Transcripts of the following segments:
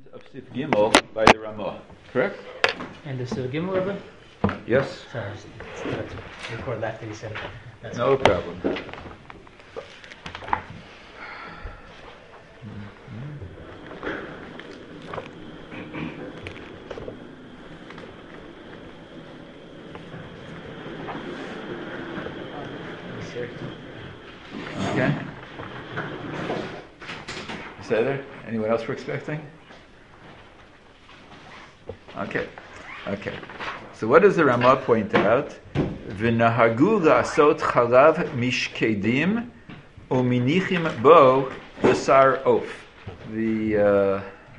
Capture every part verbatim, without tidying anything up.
Of Sif Gimel by the Ramah, correct? And the Sif Gimel, Rabbi? Yes. Sorry, I forgot to record that that he said it. That's No problem. Okay. Is that there? Anyone else we're expecting? Okay. Okay. So what does the Ramah point out? V'nahagu la'asot chalav mishkedim uminichim bo b'sar of. The uh,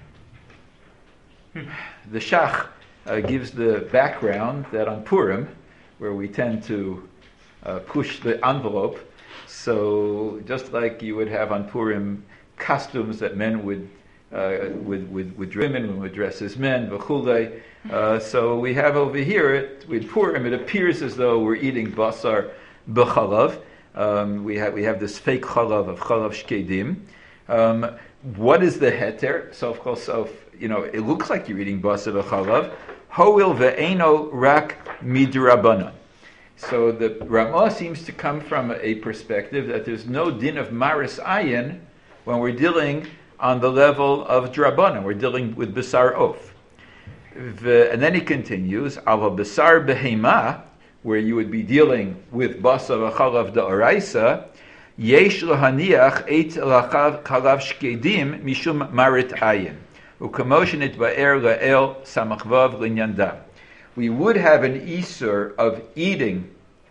the Shach uh, gives the background that on Purim, where we tend to uh, push the envelope, so just like you would have on Purim costumes that men would uh, would, would, would women would dress as men, v'chulei. Uh, so we have over here it, with Purim, it appears as though we're eating basar b'chalav. Um, we have we have this fake chalav of chalav shkedim. Um, what is the heter? So of course, so if, you know, it looks like you're eating basar b'chalav. Hoil ve'eno rak midrabanan. So the Ramah seems to come from a perspective that there's no din of maris ayin when we're dealing on the level of drabanan. We're dealing with basar of. And then he continues, Ava basar behema, where you would be dealing with basar v'chalav da'oraisa, yesh lahaniach eit lachav chalav shkedim mishum marit ayin, u'kamoshen it ba'er la'el samachvav linyanda. We would have an isur of eating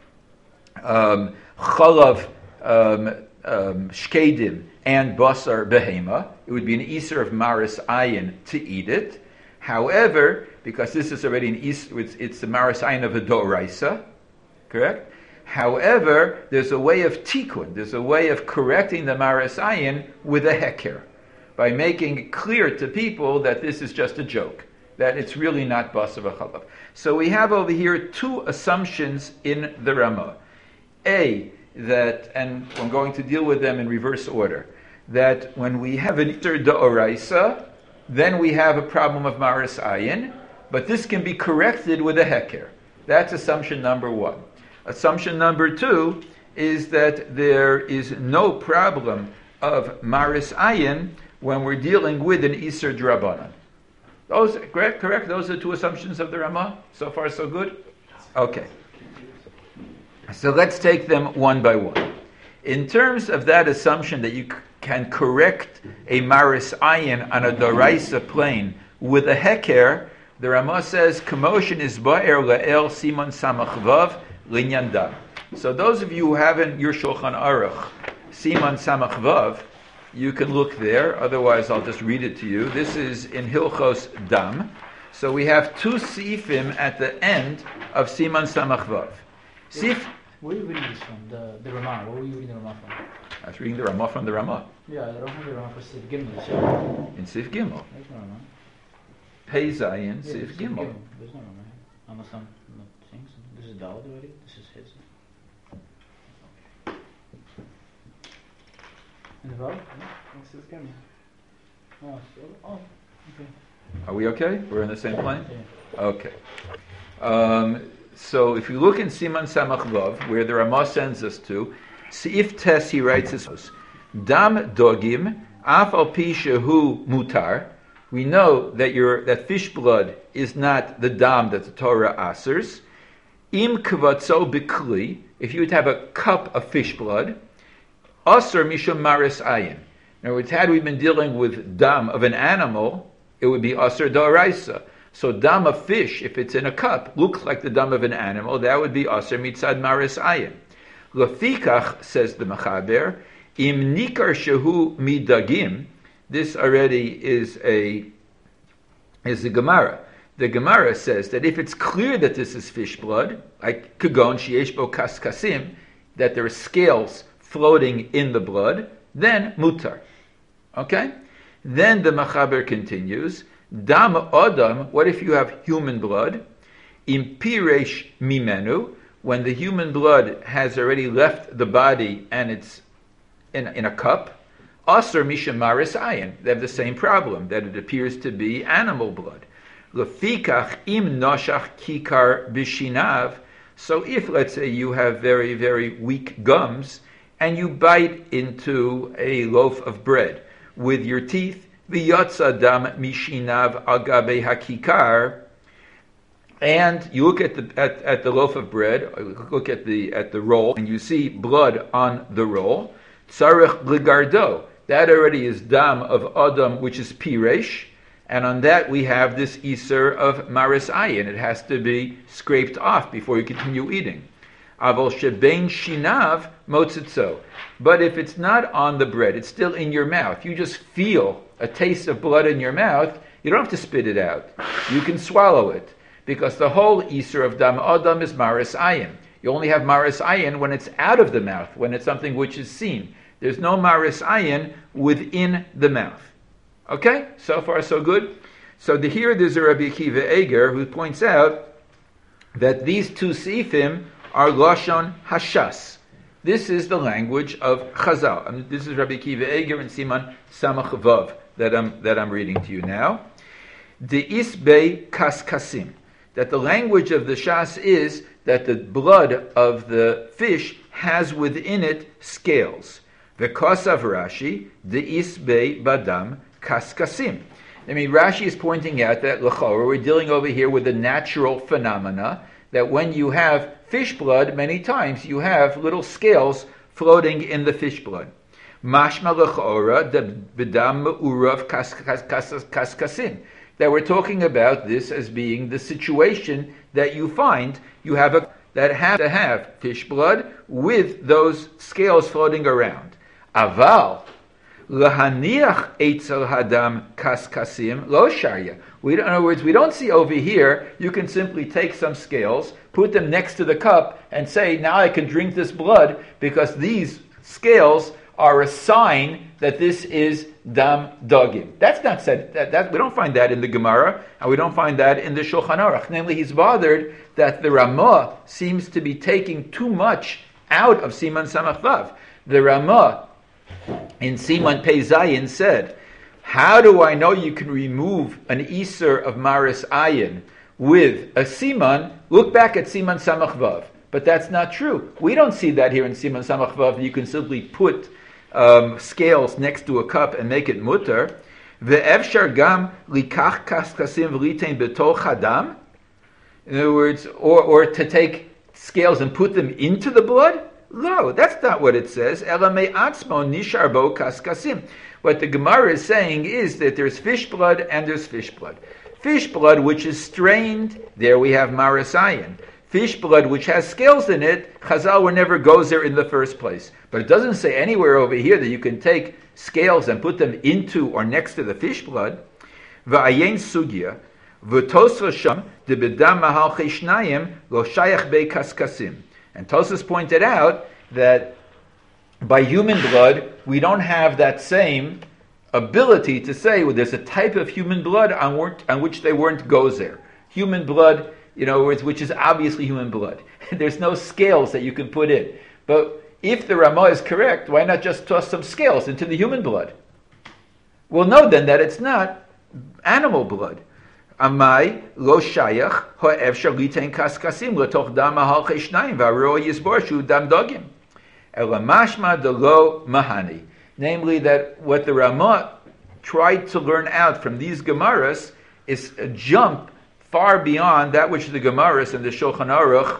um, chalav um, um, shkedim and basar behema. It would be an isur of maris ayin to eat it. However, because this is already an isur, it's, it's the maris ayin of a doraisa, correct? However, there's a way of tikkun, there's a way of correcting the maris ayin with a heker, by making it clear to people that this is just a joke, that it's really not basar v'chalav. So we have over here two assumptions in the Ramah. A, that, and I'm going to deal with them in reverse order, that when we have an isur d'oraisa, then we have a problem of maris ayin, but this can be corrected with a heker. That's assumption number one. Assumption number two is that there is no problem of maris ayin when we're dealing with an isur drabanan. Those correct? Correct. Those are two assumptions of the Ramah. So far, so good. Okay. So let's take them one by one. In terms of that assumption that you c- can correct a maris ayin on a doraisa plane with a heker, the Ramah says, "Commotion is ba'er la'el simon samachvav linyanda." So those of you who haven't your Shulchan Aruch, simon samachvav, you can look there. Otherwise, I'll just read it to you. This is in Hilchos Dam. So we have two sifim at the end of simon samachvav. Sif. Where are you reading this from? The, the Ramah. Where were you reading the Ramah from? I was reading the Ramah from the Ramah. Yeah, I don't have the Ramah for Sif Gimel. So. In Sif Gimel. There's no Ramah. Pei Zayin, Yeah, Sif Gimel. There's no Ramah. Unless I'm not saying something. This is Dawud already? This is his. In the Vav? Yeah, Sif Gimel. Oh, so, oh, okay. Are we okay? We're in the same plane? Yeah. Okay. Um, so if you look in Siman Samach Vav, where the Ramah sends us to, Seif Tes, he writes this, Dam Dogim, Af al Pi Shehu Mutar. We know that your that fish blood is not the dam that the Torah asers. Im Kvatzo Bikli, if you would have a cup of fish blood, Aser Mishum Maris Ayin. In other words, had we been dealing with dam of an animal, it would be Aser Da'oraisa. So dam of fish, if it's in a cup, looks like the dam of an animal, that would be Aser Mitzad Maris Ayin. Lefikach, says the Mechaber, Im Nikar Shehu Midagim, this already is a is a Gemara. The Gemara says that if it's clear that this is fish blood, like Kagon Sheyesh Bo Kaskasim, that there are scales floating in the blood, then mutar. Okay? Then the Machaber continues, Dam Adam, what if you have human blood? Im Piresh Mimenu, when the human blood has already left the body and it's in, in a cup, Asr mishamaris ayin. They have the same problem, that it appears to be animal blood. Lefikach im noshach kikar bishinav. So if, let's say, you have very, very weak gums, and you bite into a loaf of bread with your teeth, v'yotza dam mishinav agabe hakikar, and you look at the at, at the loaf of bread, look at the at the roll, and you see blood on the roll. Tzarech ligardo. That already is dam of adam, which is piresh, and on that we have this iser of maris ayin. It has to be scraped off before you continue eating. Aval shebein shinav motzitzo. But if it's not on the bread, it's still in your mouth. You just feel a taste of blood in your mouth. You don't have to spit it out. You can swallow it. Because the whole iser of dam adam is maris ayin. You only have maris ayin when it's out of the mouth, when it's something which is seen. There's no maris ayin within the mouth. Okay? So far so good? So the, here there's a Rabbi Akiva Eger who points out that these two seifim are lashon hashas. This is the language of Chazal. I mean, this is Rabbi Akiva Eger and Siman Samach Vav that I'm, that I'm reading to you now. De isbei kaskasim. That the language of the Shas is that the blood of the fish has within it scales. V'kosav Rashi, de isbei badam kaskasim. I mean, Rashi is pointing out that l'chorah, we're dealing over here with a natural phenomena, that when you have fish blood, many times you have little scales floating in the fish blood. Mashma l'chorah, de bedam urav kaskasim. That we're talking about this as being the situation that you find you have a, that have to have fish blood with those scales floating around. Aval lahaniach eitzel hadam kaskasim lo sharya. We, in other words, we don't see over here. You can simply take some scales, put them next to the cup, and say, "Now I can drink this blood because these scales are a sign that this is dam dogim." That's not said. That, that we don't find that in the Gemara, and we don't find that in the Shulchan Aruch. Namely, he's bothered that the Ramah seems to be taking too much out of Siman Samach Vav. The Ramah in Siman Pei Zayin said, "How do I know you can remove an iser of maris ayin with a siman? Look back at Siman Samach Vav." But that's not true. We don't see that here in Siman Samach Vav. You can simply put Um, scales next to a cup and make it mutter. Ve'efshar gam likach kaskasim v'litein betoch hadam. In other words, or, or to take scales and put them into the blood? No, that's not what it says. Ela me'atzmo nishar bo kaskasim. What the Gemara is saying is that there's fish blood and there's fish blood. Fish blood which is strained, there we have maris ayin. Fish blood which has scales in it, Chazal were never goes there in the first place. But it doesn't say anywhere over here that you can take scales and put them into or next to the fish blood. Va'ayin sugya, v'tosra sham, de bedam mahal cheshnayim, lo shayach bei kaskasim. And Tosfos pointed out that by human blood, we don't have that same ability to say, well, there's a type of human blood on, on which they weren't gozer. Human blood, you know, which is obviously human blood. There's no scales that you can put in. But if the Ramah is correct, why not just toss some scales into the human blood? We'll know then that it's not animal blood. Amai lo shayach ha'ev shalitein kaskasim letoch dam mahal cheshnayim v'aro yisbor shu dam dogim. Ela mashma de lo mahani. Namely that what the Ramah tried to learn out from these Gemaras is a jump far beyond that which the Gemaras and the Shulchan Aruch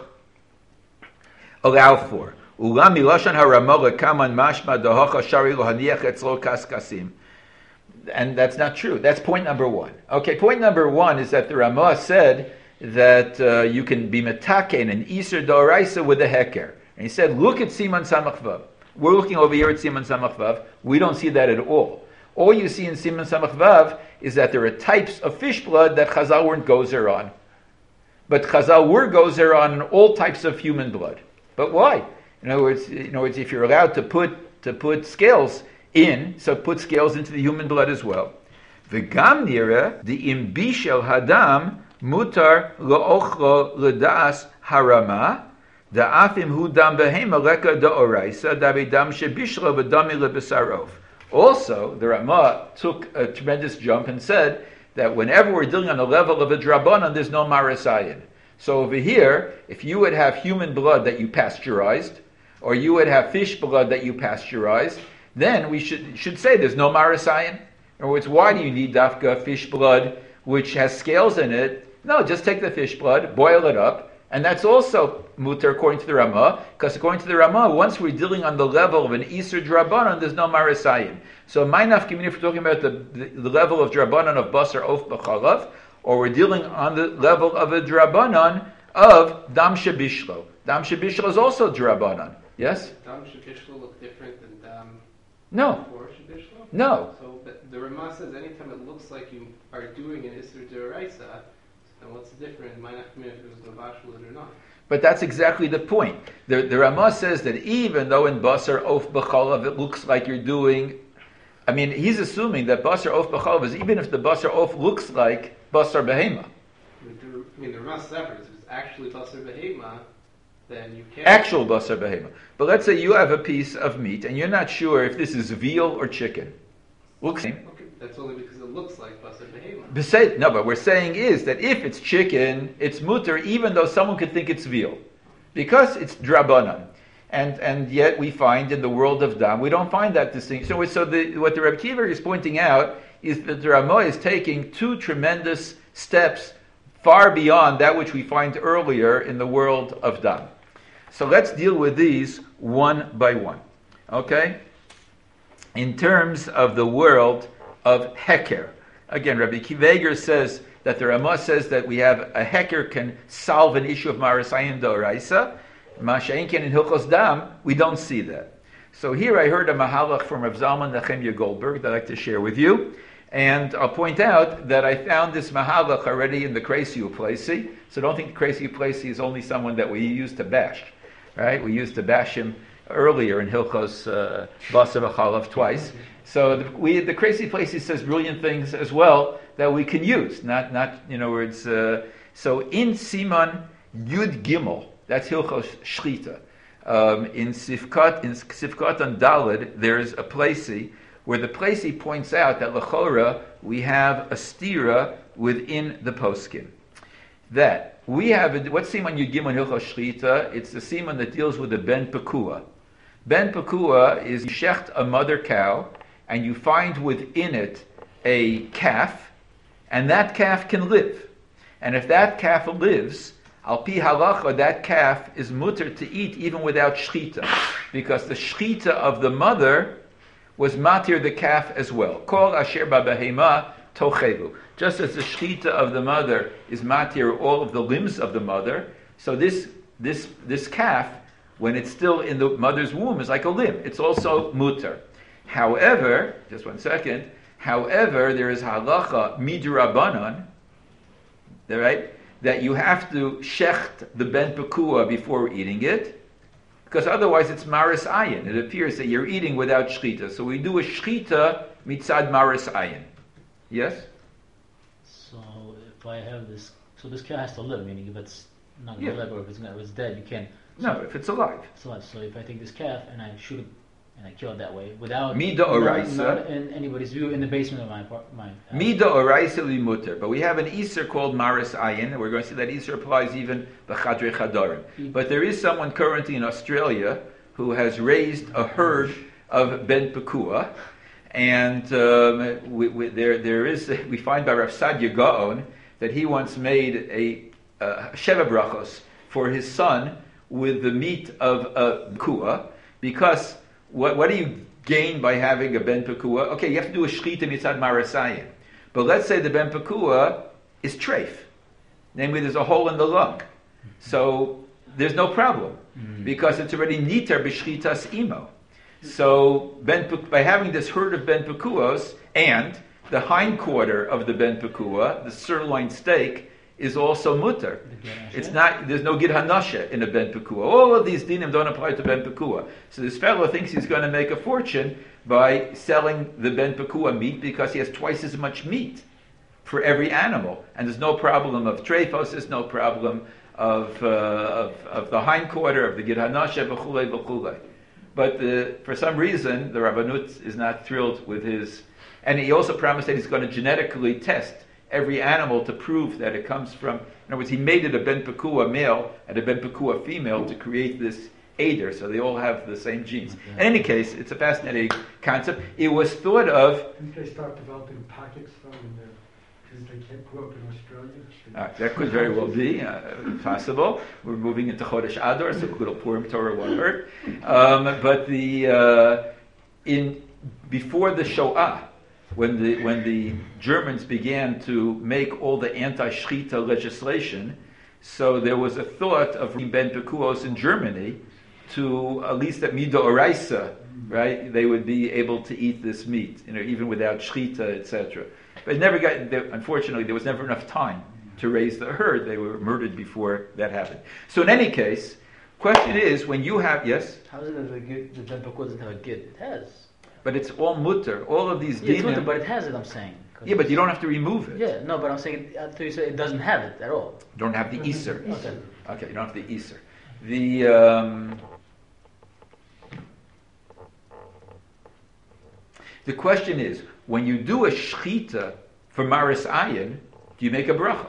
allow for. Ulam miloshan haramah kaman mashma dehocha shari lo haniach etzlo kaskasim. And that's not true. That's point number one. Okay, point number one is that the Ramah said that uh, you can be metaken and iser d'oraisa with a heker. And he said, look at Siman Samach Vav. We're looking over here at Siman Samach Vav. We don't see that at all. All you see in Siman Samach Vav is that there are types of fish blood that Chazal weren't gozer on. But Chazal were gozer on all types of human blood. But why? In other words, in other words if you're allowed to put to put scales in, so put scales into the human blood as well. V'gam nira the imbishel hadam mutar loochlo ledas harama da'afim hu dam behema leka da'oraisa davidam shebishlo v'dami lebesarov. Also, the Ramah took a tremendous jump and said that whenever we're dealing on the level of a drabanan, there's no marasayin. So over here, if you would have human blood that you pasteurized, or you would have fish blood that you pasteurized, then we should should say there's no marasayin. In other words, why do you need dafka fish blood which has scales in it? No, just take the fish blood, boil it up, and that's also mutar according to the Ramah, because according to the Ramah, once we're dealing on the level of an Isur Drabanan, there's no marasayin. So Mainaf Kimini, if we're talking about the, the, the level of Drabanan of Basar Of B'chalav, or we're dealing on the level of a Drabanan of Dam Shebishlo. Dam Shebishlo is also Drabanan. Yes? Dam Shebishlo look different than Dam No. before Shebishlo? No. So but the Ramah says anytime it looks like you are doing an Isser D'Oraisa, then what's the difference? It might not come in if it was Novashul or not. But that's exactly the point. The, the Ramah says that even though in Basar Of B'chalav it looks like you're doing, I mean, he's assuming that Basar Of B'chalav is even if the Basar Of looks like Basar Behema. I mean, the Ramah separates. If it's actually Basar Behema, then you can't. Actual Basar Behema. But let's say you have a piece of meat and you're not sure if this is veal or chicken. Looks same. Okay, that's only because it looks like Basar Behema. Beside, no, but we're saying is that if it's chicken, it's mutter, even though someone could think it's veal, because it's drabanan, and and yet we find in the world of dam we don't find that distinction. So, so the, what the Reb Kiva is pointing out is that the Ramah is taking two tremendous steps far beyond that which we find earlier in the world of dam. So let's deal with these one by one. Okay, in terms of the world of heker. Again, Rabbi Kiveger says that the Ramah says that we have a heker can solve an issue of marasayin d'oraisa. Masha'inken in Hilchos Dam, we don't see that. So here I heard a mahalach from Rav Zalman Nechemya Goldberg that I'd like to share with you. And I'll point out that I found this mahalach already in the Crazy Uplesi. So don't think the Crazy Uplesi is only someone that we used to bash. Right? We used to bash him earlier in Hilchos uh, Basar V'chalav twice. So the, we, the Crazy Place says brilliant things as well that we can use. Not, not you know, words. Uh, so in Siman Yud Gimel, that's Hilchos Shchita. Um, in Sifkat, in Sifkat on Daled, there's a placey where the placey points out that Lechora we have a stira within the poskim. That we have a, what's Siman Yud Gimel Hilchos Shchita? It's the Siman that deals with the Ben Pekua. Ben Pekua is you shecht a mother cow, and you find within it a calf, and that calf can live. And if that calf lives, al pi halacha, that calf is mutter to eat even without shchita, because the shchita of the mother was matir the calf as well. Kol asher b'behema tochelu. Just as the shchita of the mother is matir all of the limbs of the mother, so this this this calf, when it's still in the mother's womb, is like a limb. It's also mutter. However, just one second, however, there is halacha midrabanan, right, that you have to shecht the ben pekua before eating it, because otherwise it's maris ayin. It appears that you're eating without shchita. So we do a shchita mitzad maris ayin. Yes? So if I have this, so this cow has to live, meaning if it's not going to Yeah. live or if it's, gonna, if it's dead, you can't. No, if it's alive. So, so if I take this calf and I shoot it and I kill it that way without Mida not- oraisa. not in anybody's view in the basement of my apart- my house. Mida oraisa limuter. But we have an Isser called Maris Ayin, and we're going to see that Isser applies even b'chadrei chadarim. But there is someone currently in Australia who has raised a herd of Ben Pekua, and um, we, we, there there is we find by Rav Sadia Gaon that he once made a uh, sheva brachos for his son with the meat of a Pekua, because What, what do you gain by having a ben pekua? Okay, you have to do a shchita mitzad marasayim. But let's say the ben pekua is treif. Namely, there's a hole in the lung. So there's no problem, mm. because it's already nitar b'shchitas imo. So ben, by having this herd of ben pekuos and the hindquarter of the ben pekua, the sirloin steak, is also mutter. It's not. There's no gid hanasha in a ben pekua. All of these dinim don't apply to ben pekua. So this fellow thinks he's going to make a fortune by selling the ben pekua meat because he has twice as much meat for every animal, and there's no problem of trephos. There's no problem of uh, of, of the hindquarter of the gid hanasha v'chulei v'chulei. but the, for some reason the Rabbanut is not thrilled with his, and he also promised that he's going to genetically test every animal to prove that it comes from, in other words, he made it a Ben Pekua male and a Ben Pekua female to create this Eider, so they all have the same genes. Okay. In any case, it's a fascinating concept. It was thought of. Didn't they start developing packets though in there? Because they can't grow up in Australia? Uh, that could very well be uh, possible. We're moving into Chodesh Adar, so little Purim Torah won't hurt. Um, but the uh, in before the Shoah, when the when the Germans began to make all the anti-Shechita legislation, so there was a thought of Ben Pekuos in Germany to at least at Mida Oraisa, right? They would be able to eat this meat, you know, even without Shechita, et cetera. But it never got. There, unfortunately, there was never enough time to raise the herd. They were murdered before that happened. So in any case, question is when you have yes. How is it that the gid, the Ben Pekua doesn't have a gid? It has. But it's all mutter. All of these Yeah, it's dinim. mutter, but it has it. I'm saying. Yeah, but you don't have to remove it. Yeah, no, but I'm saying. I thought you said it doesn't have it at all. You don't have the Easter. Okay. Okay, you don't have the Easter. The um, the question is, when you do a shechita for Maris Ayin, do you make a bracha?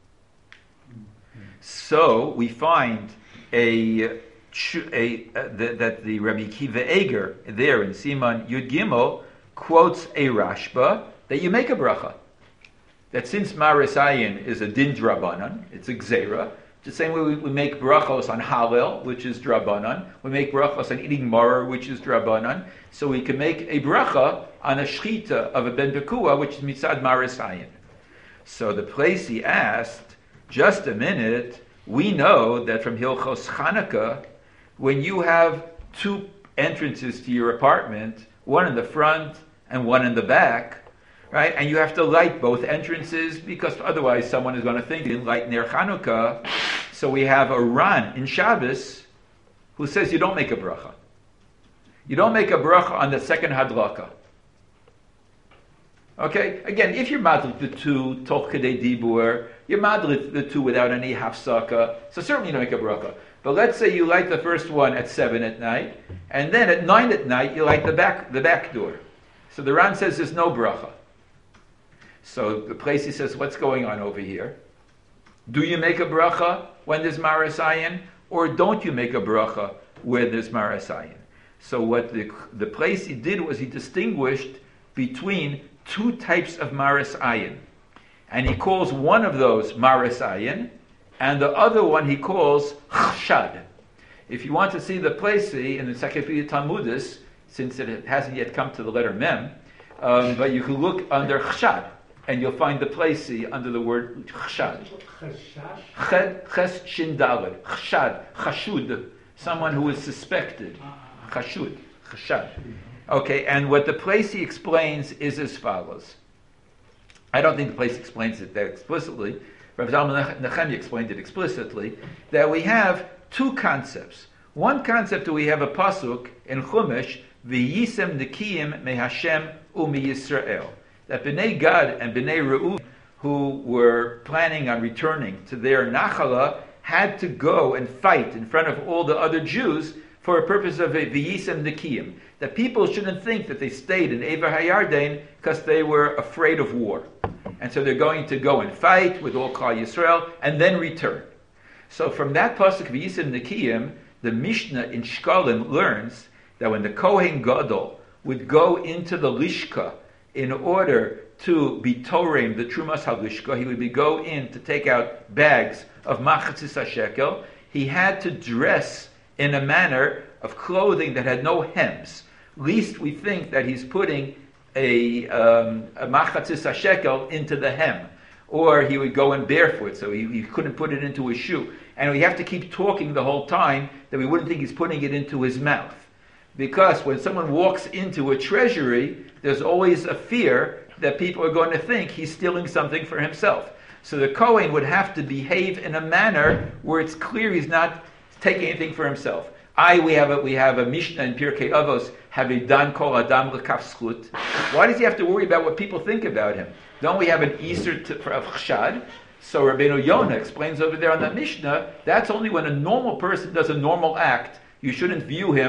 So we find a, a, a the, that the Rabbi Kiva Eger there in Siman Yud Gimel quotes a Rashba that you make a bracha. That since Maris Ayin is a din drabanan, it's a gzera. The same way we, we make brachos on Halel, which is drabanan. We make brachos on eating maror, which is drabanan. So we can make a bracha on a shchita of a ben Pekua, which is mitzad Maris Ayin. So the place he asked, just a minute, we know that from Hilchos Chanukah, when you have two entrances to your apartment, one in the front and one in the back, right? And you have to light both entrances because otherwise someone is going to think you didn't light near Chanukah. So we have a Ran in Shabbos who says you don't make a bracha. You don't make a bracha on the second hadlaka. Okay? Again, if you're madlit the two, toch kedei dibur, you're madlit the two without any hafsaka, so certainly you don't make a bracha. But let's say you light the first one at seven at night, and then at nine at night you light the back the back door. So the Ran says there's no bracha. So the place he says, what's going on over here? Do you make a bracha when there's Maris Ayin, or don't you make a bracha where there's Maris Ayin? So what the the place he did was he distinguished between two types of Maris Ayin. And he calls one of those Maris Ayin, and the other one he calls Chshad. If you want to see the place in the Encyclopedia Talmudis, since it hasn't yet come to the letter Mem, um, but you can look under Chshad, and you'll find the place under the word Chshad. Ched, Ches, Shin, Daled. Chshad, Chashud, someone who is suspected. Chashud, Chshad. Okay, and what the place he explains is as follows. I don't think the place explains it that explicitly. Rav Zalman Nechemia explained it explicitly, that we have two concepts. One concept that we have a pasuk in Chumash, V'yisem nekiyim me Hashem u'mi Yisrael. That Bnei Gad and Bnei Reuven, who were planning on returning to their Nachala, had to go and fight in front of all the other Jews for a purpose of a V'yisem nekiyim. That people shouldn't think that they stayed in Ever HaYarden because they were afraid of war. And so they're going to go and fight with all Klal Yisrael and then return. So from that pasuk V'yisem nekiyim, the Mishnah in Shkalim learns that when the Kohen Gadol would go into the Lishka in order to be Torem, the Trumas HaLishka, he would be go in to take out bags of Machatzis HaShekel, he had to dress in a manner of clothing that had no hems. Least we think that he's putting a, um, a Machatzis HaShekel into the hem. Or he would go in barefoot, so he, he couldn't put it into his shoe. And we have to keep talking the whole time that we wouldn't think he's putting it into his mouth. Because when someone walks into a treasury, there's always a fear that people are going to think he's stealing something for himself. So the Kohen would have to behave in a manner where it's clear he's not taking anything for himself. I, we have a, we have a Mishnah in Pirkei Avos, have a Dan Kol Adam L'Kaf Schut. Why does he have to worry about what people think about him? Don't we have an Easter to, for of Chshad? So Rabbeinu Yonah explains over there on that Mishnah, that's only when a normal person does a normal act, you shouldn't view him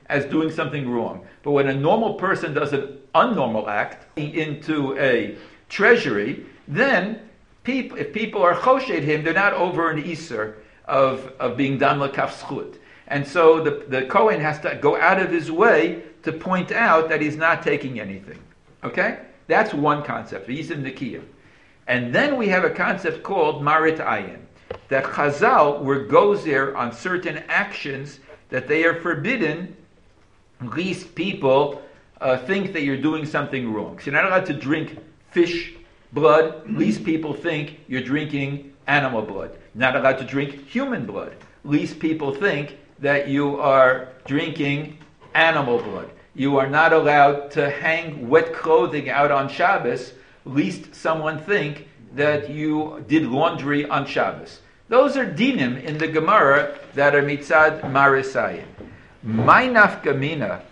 as doing something wrong. But when a normal person does an unnormal act into a treasury, then people, if people are choshed him, they're not over an iser of, of being dam l'kaf schut. And so the, the Kohen has to go out of his way to point out that he's not taking anything. Okay? That's one concept, v'yisim nikiyim. And then we have a concept called marit ayin, that Chazal were gozer on certain actions that they are forbidden, least people uh, think that you're doing something wrong. So you're not allowed to drink fish blood, least people think you're drinking animal blood. You're not allowed to drink human blood, least people think that you are drinking animal blood. You are not allowed to hang wet clothing out on Shabbos, lest someone think that you did laundry on Shabbos. Those are dinim in the Gemara that are mitzad marisayin. My nafkamina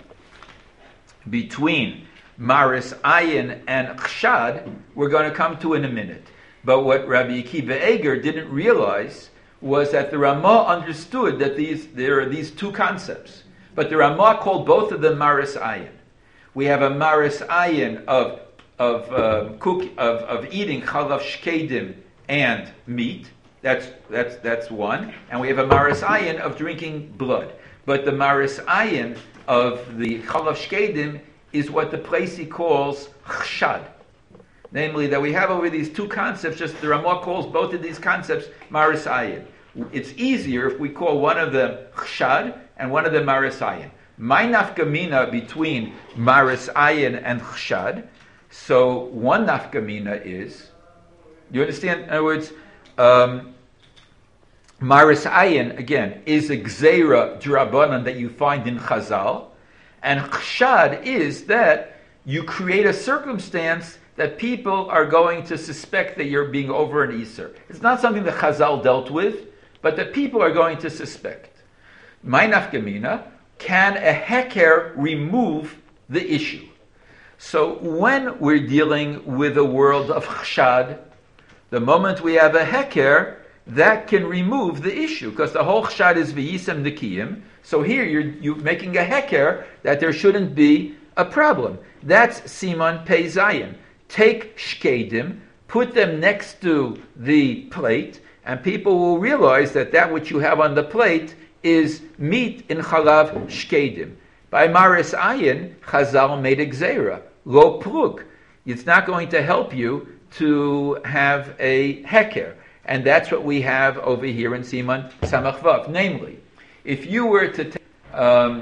between maris ayin and chshad, we're going to come to in a minute. But what Rabbi Akiva Eger didn't realize was that the Ramah understood that these there are these two concepts. But the Ramah called both of them maris ayin. We have a maris ayin of of um, cook of, of eating chalav shkedim and meat. That's that's that's one. And we have a maris ayin of drinking blood. But the maris ayin of the chalav shkedim is what the Plesi calls chshad. Namely, that we have over these two concepts, just the Ramah calls both of these concepts maris ayin. It's easier if we call one of them chshad and one of them maris ayin. My nafkamina between maris ayin and chshad. So one nafkamina is, you understand? In other words, um, maris ayin again is a gzeira drabanan that you find in Chazal, and chshad is that you create a circumstance that people are going to suspect that you're being over an iser. It's not something that Chazal dealt with, but that people are going to suspect. My nafkamina, can a heker remove the issue? So when we're dealing with a world of chshad, the moment we have a heker, that can remove the issue, because the whole chshad is v'yisem nikiyim. So here you're, you're making a heker that there shouldn't be a problem. That's siman pei zayin. Take shkedim, put them next to the plate, and people will realize that that which you have on the plate is meat in chalav shkedim. By maris ayin, Chazal made a gzeira, lo plug. It's not going to help you to have a heker. And that's what we have over here in Siman Samach Vav. Namely, if you were to take, um,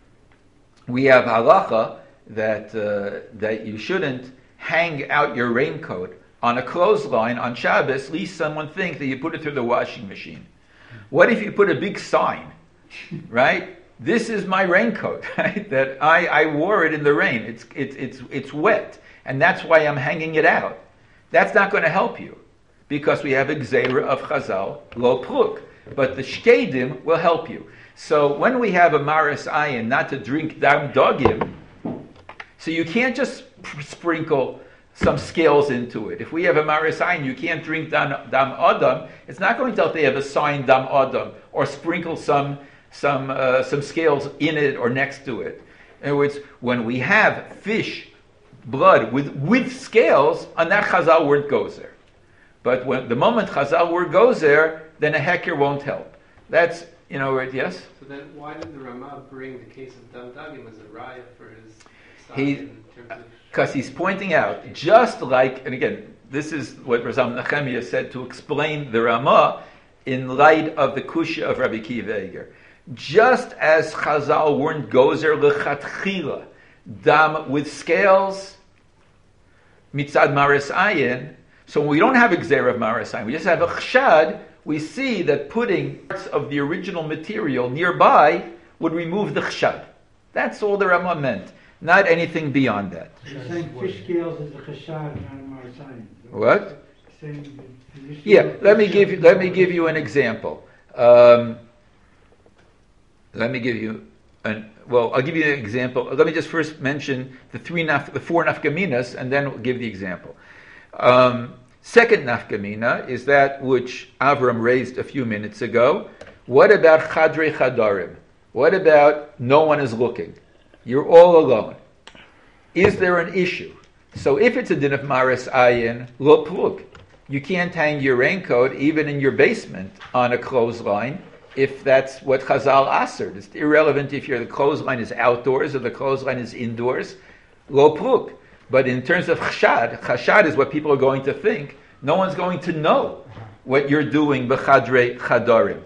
we have halacha that uh, that you shouldn't hang out your raincoat on a clothesline on Shabbos, lest someone think that you put it through the washing machine. What if you put a big sign, right? This is my raincoat, right? That I, I wore it in the rain. It's it's it's it's wet, and that's why I'm hanging it out. That's not going to help you, because we have a gzeira of Chazal, lo pluk. But the shkedim will help you. So when we have a maris ayin, not to drink dam dogim, so you can't just sprinkle some scales into it. If we have a maris ayin, you can't drink dam, dam adam. It's not going to help they have a sign dam adam, or sprinkle some some uh, some scales in it or next to it. In other words, when we have fish blood with with scales, on that Chazal word goes there. But when the moment Chazal word goes there, then a heker won't help. That's, you know, yes? So then why did the Ramah bring the case of Dam Dagim as a raya for his side He, in terms of... Because he's pointing out, just like, and again, this is what Razam Nechemia said to explain the Ramah in light of the Kusha of Rabbi Akiva Eger. Just as Chazal weren't gozer lechatchila, dam with scales, mitzad maris ayin. So when we don't have a gzeira of maris ayin, we just have a chshad, we see that putting parts of the original material nearby would remove the chshad. That's all the Ramah meant, not anything beyond that. You're saying fish scales is a chashad, not a marisayin. What? Saying the fish Yeah, scales- let me give you, let me give you an example. Um, let me give you an, well, I'll give you an example. Let me just first mention the three naf, the four nafkaminas, and then we'll give the example. Um, second nafkamina is that which Avram raised a few minutes ago. What about chadrei chadarim? What about no one is looking? You're all alone. Is there an issue? So if it's a din of maris ayin, lo plug. You can't hang your raincoat even in your basement on a clothesline if that's what Chazal asered. It's irrelevant if your the clothesline is outdoors or the clothesline is indoors. Lo plug. But in terms of chashad, chashad is what people are going to think. No one's going to know what you're doing b'chadrei chadarim.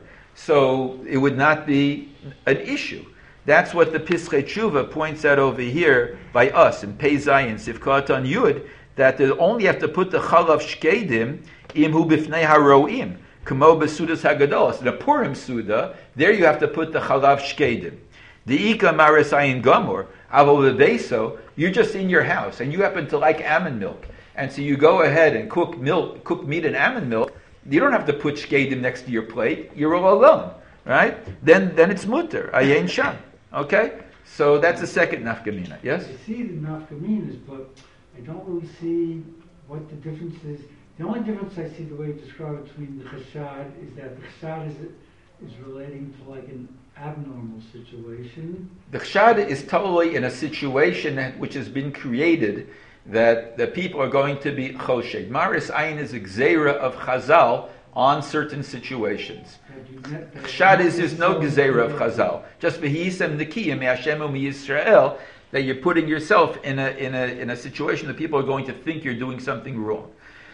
So it would not be an issue. That's what the Pischei Tshuva points out over here by us in Pei Zayin Sivkat on Yud, that they only have to put the chalav shkedim imhu bifnei haroim kamo besudas hagadolos. In a Purim Suda, there you have to put the chalav shkedim. The ika maris ayin gamor avol bebeso. You're just in your house and you happen to like almond milk, and so you go ahead and cook milk, cook meat and almond milk. You don't have to put shkedim next to your plate. You're all alone, right? Then, then it's mutter ayin sham. Okay, so that's the second nafkamina. Yes. I see the nafkaminas, but I don't really see what the difference is. The only difference I see the way you describe it between the chashad is that the chashad is is relating to like an abnormal situation. The chashad is totally in a situation that, which has been created that the people are going to be choshed. Maris ayin is a gzeira of Chazal on certain situations. Chashad is there's no gzeira of Chazal. Just v'hisem nikiyim me'Hashem u'miYisrael, that you're putting yourself in a in a in a situation that people are going to think you're doing something wrong.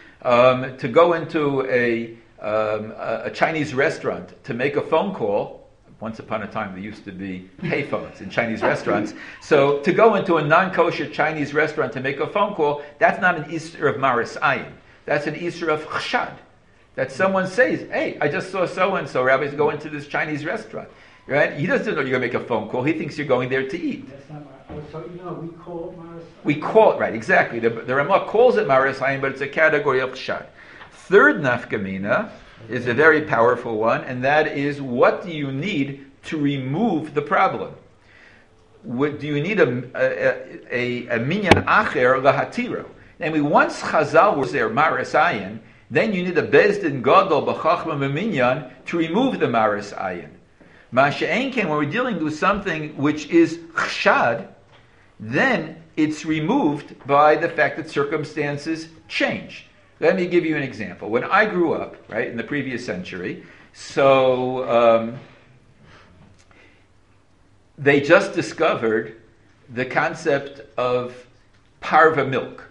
Um, to go into a um, a, a Chinese restaurant to make a phone call. Once upon a time, there used to be payphones in Chinese restaurants. So to go into a non-kosher Chinese restaurant to make a phone call, that's not an Isser of Maris Ayin. That's an Isser of Chashad. That someone says, hey, I just saw so-and-so, rabbis, go into this Chinese restaurant. Right? He doesn't know you're going to make a phone call. He thinks you're going there to eat. That's not my, so, you know, we call it Maris Ayin. We call it, right, exactly. The, the Ramah calls it Maris Ayin, but it's a category of Chashad. Third nafkamina is a very powerful one, and that is, what do you need to remove the problem? What, do you need a, a, a, a minyan acher lahatiro? Namely, once Chazal was there, Maris Ayin, then you need a bezdin gadol b'chachma minyan to remove the Maris Ayin. Masha'enken, when we're dealing with something which is chshad, then it's removed by the fact that circumstances change. Let me give you an example. When I grew up, right, in the previous century, so um, they just discovered the concept of parva milk.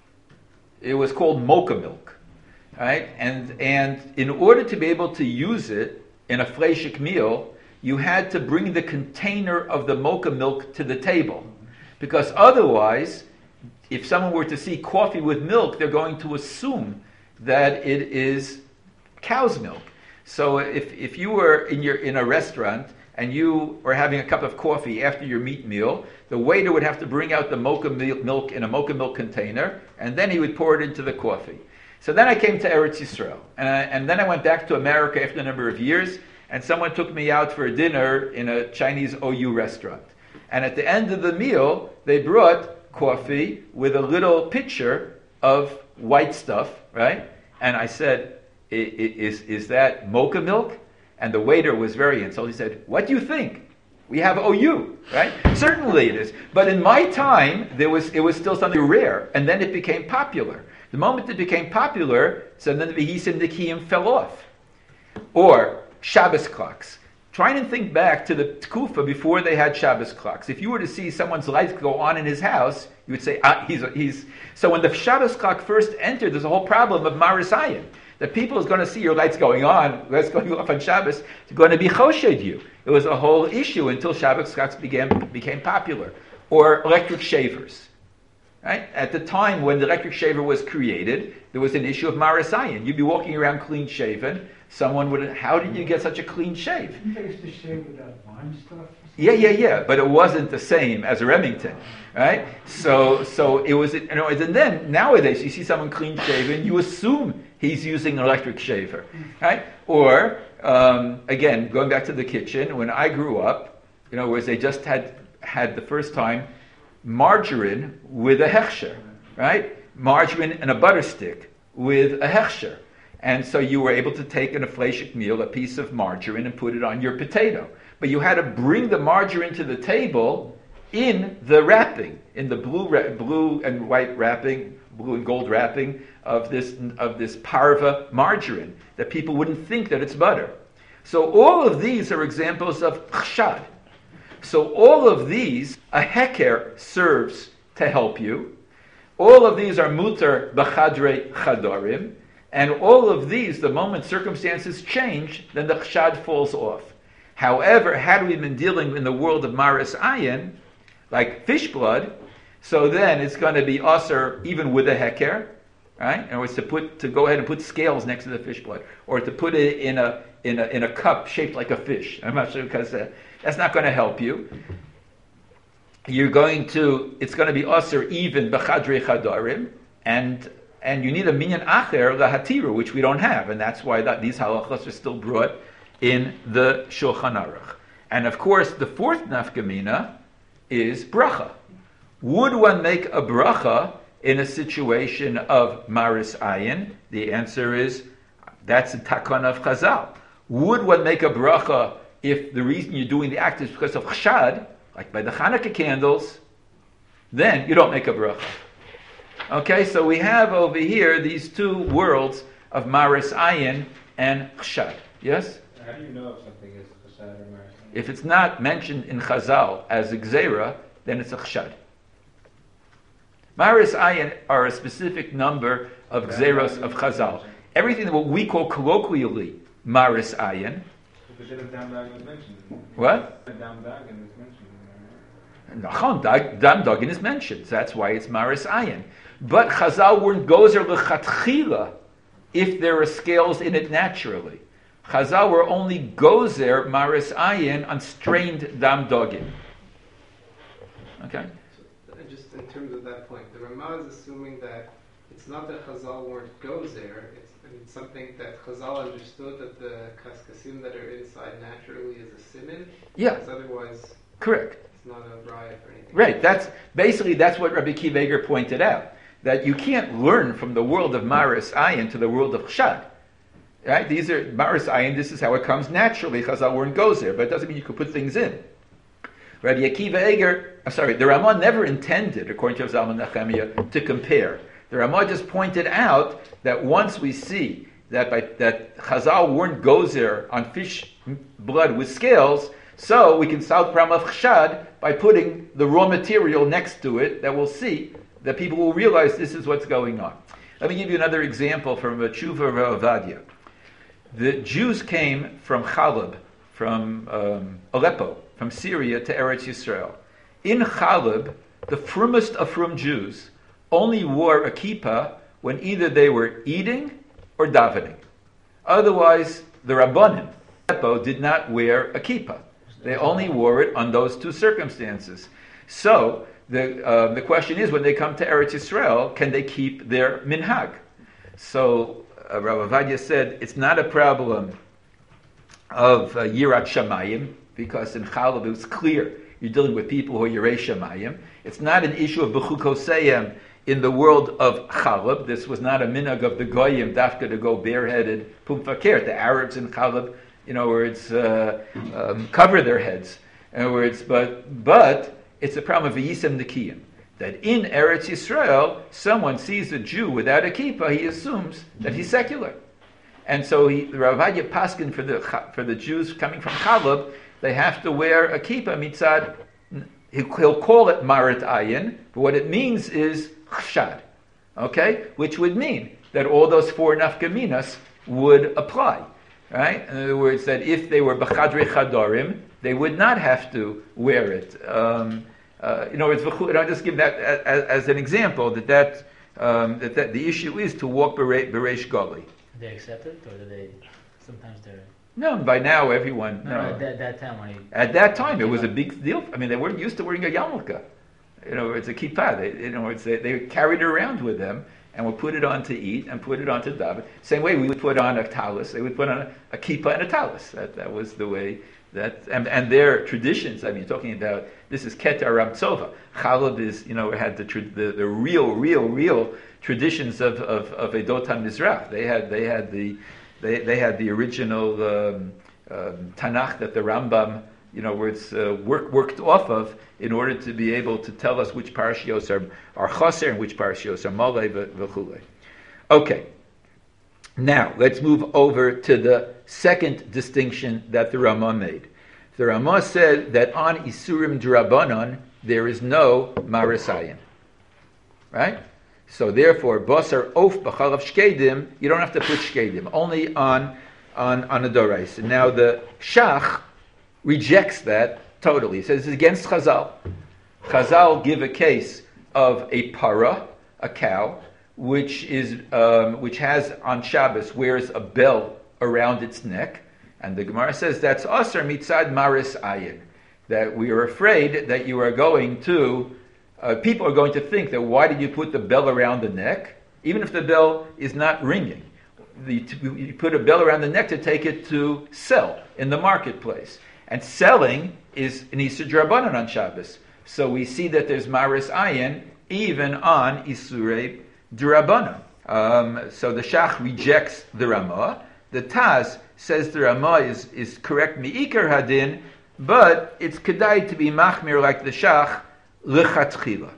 It was called mocha milk, right? And and in order to be able to use it in a fleishik meal, you had to bring the container of the mocha milk to the table, because otherwise, if someone were to see coffee with milk, they're going to assume that it is cow's milk. So if, if you were in your in a restaurant and you were having a cup of coffee after your meat meal, the waiter would have to bring out the mocha milk in a mocha milk container, and then he would pour it into the coffee. So then I came to Eretz Yisrael, and, I, and then I went back to America after a number of years, and someone took me out for a dinner in a Chinese O U restaurant. And at the end of the meal, they brought coffee with a little pitcher of white stuff, right? And I said, is, is that mocha milk? And the waiter was very insulted. He said, what do you think? We have O U, right? Certainly it is. But in my time, there was it was still something rare, and then it became popular. The moment it became popular, so then the V'hisim Nikiyim fell off. Or Shabbos clocks. Try and think back to the Tkufa before they had Shabbos clocks. If you were to see someone's lights go on in his house, you would say, ah, he's... he's. So when the Shabbos clock first entered, there's a whole problem of Maris Ayin. The people is going to see your lights going on, lights going off on Shabbos, it's going to be choshed you. It was a whole issue until Shabbos clocks began, became popular. Or electric shavers. Right? At the time when the electric shaver was created, there was an issue of Maris Ayin. You'd be walking around clean shaven. Someone would, how did you get such a clean shave? Didn't they used to shave with that lime stuff? Yeah, yeah, yeah, but it wasn't the same as a Remington, right? So, so it was, you know, and then nowadays you see someone clean shaven, you assume he's using an electric shaver, right? Or um, again, going back to the kitchen, when I grew up, you know, whereas they just had had the first time margarine with a hechsher, right? Margarine and a butter stick with a hechsher. And so you were able to take in a fleishik meal a piece of margarine and put it on your potato. but you had to bring the margarine to the table in the wrapping, in the blue, ra- blue and white wrapping, blue and gold wrapping of this of this parva margarine, that people wouldn't think that it's butter. So all of these are examples of chshad. So all of these, a heker serves to help you. All of these are mutar b'chadrei chadorim, and all of these, the moment circumstances change, then the chshad falls off. However, had we been dealing in the world of maris ayin, like fish blood, so then it's going to be usher even with a heker, right? And it's to put to go ahead and put scales next to the fish blood, or to put it in a in a in a cup shaped like a fish. I'm not sure, because uh, that's not going to help you. You're going to it's going to be usher even b'chadrei chadarim, and and you need a minyan acher lahatiru, which we don't have, and that's why that, these halachas are still brought in the Shulchan Aruch. And of course, the fourth nafkamina is bracha. Would one make a bracha in a situation of maris ayin? The answer is that's a takon of Chazal. Would one make a bracha if the reason you're doing the act is because of chshad, like by the Hanukkah candles? Then you don't make a bracha. Okay, so we have over here these two worlds of maris ayin and chshad. Yes? How do you know if something is chshad or maris ayin? If it's not mentioned in Chazal as a gzeira, then it's a chshad. Maris ayin are a specific number of gzeiros of Chazal. Everything that what we call colloquially maris ayin. But then dam dagin is mentioned. What? Dam dagin is mentioned. Nachon, dam dagin is mentioned. That's why it's maris ayin. But Chazal weren't gozer lechatchila if there are scales in it naturally. Chazal were only gozer maris ayin on strained dam dagin. Okay. So, uh, just in terms of that point, the Ramah is assuming that it's not that Chazal weren't gozer. It's, I mean, something that Chazal understood that the kaskasim that are inside naturally is a simin. Yeah. Because otherwise, Correct. it's not a riot or anything. Right. That's basically that's what Rabbi Akiva Eiger pointed out. That you can't learn from the world of maris ayin to the world of chshad. Right? These are maris ayin. This is how it comes naturally. Chazal weren't gozer, but it doesn't mean you could put things in. Rabbi Akiva Eiger, I'm sorry, the Ramah never intended, according to Zalman Nechemiah, to compare. The Ramah just pointed out that once we see that by, that Chazal weren't gozer on fish blood with scales, so we can solve the problem of chshad by putting the raw material next to it that we'll see, that people will realize this is what's going on. Let me give you another example from a Tshuva of Ovadia. The Jews came from Chalab, from um, Aleppo, from Syria to Eretz Yisrael. In Chalab, the frumest of frum Jews only wore a kippah when either they were eating or davening. Otherwise, the Rabbanim Aleppo did not wear a kippah. They only wore it on those two circumstances. So, the uh, the question is, when they come to Eretz Yisrael, can they keep their minhag? So, uh, Rav Ovadia said, it's not a problem of uh, Yirat Shamayim, because in Chalab it was clear you're dealing with people who are Yirei Shamayim. It's not an issue of B'chukoseyim in the world of Chalab. This was not a minhag of the Goyim, dafka to go bareheaded, pum fakir. The Arabs in Chalab, you know, where it's uh, um, cover their heads. In other words, but, but it's a problem of V'yisem Nikiyim. That in Eretz Yisrael, someone sees a Jew without a kippah, he assumes that he's secular. And so he, the Rav Ovadia paskin for the for the Jews coming from Chalab, they have to wear a kippah mitzad. He'll call it marit ayin, but what it means is chshad. Okay, which would mean that all those four nafkaminas would apply. Right? In other words, that if they were b'chadrei chadarim, they would not have to wear it. Um, uh, in other words, and I'll just give that as, as an example that that, um, that that the issue is to walk bereish gali. Do they accept it, or do they? Sometimes they're. No, by now everyone. No, No, no, at that, that time when he. At that time, it was a big deal. I mean, they weren't used to wearing a yarmulke. You know, it's a kippah. They, you know, it's they, they carried it around with them and would put it on to eat and put it on to daven. Same way we would put on a talus. They would put on a, a kippah and a talus. That that was the way that and, and their traditions. I mean, talking about this is Keter Ramtzova. Chalab is, you know, had the the, the real, real, real traditions of of, of Edot HaMizrach. They had they had the they, they had the original um, um, Tanakh that the Rambam you know, where it's uh, work, worked off of in order to be able to tell us which parashios are, are chaser and which parashios are malay v'chulei. Okay. Now, let's move over to the second distinction that the Ramah made. The Ramah said that on Isurim D'Rabbanan, there is no Marasayan. Right? So therefore, Basar Of B'chalav Shkedim, you don't have to put Shkedim, only on, on, on a Dorais. Now the Shach rejects that totally. He says it's against Chazal. Chazal give a case of a para, a cow, which is um, which has on Shabbos wears a bell around its neck, and the Gemara says that's asar mitzad maris ayin, that we are afraid that you are going to uh, people are going to think that why did you put the bell around the neck, even if the bell is not ringing. The, you put a bell around the neck to take it to sell in the marketplace, and selling is an Isur D'Rabbanan on Shabbos. So we see that there's maris ayin even on Isurei D'Rabbanan. Um, so the Shach rejects the Ramah. The Taz says the Ramah is, is correct mi'ikar hadin, but it's kedai to be machmir like the Shach lechatchila.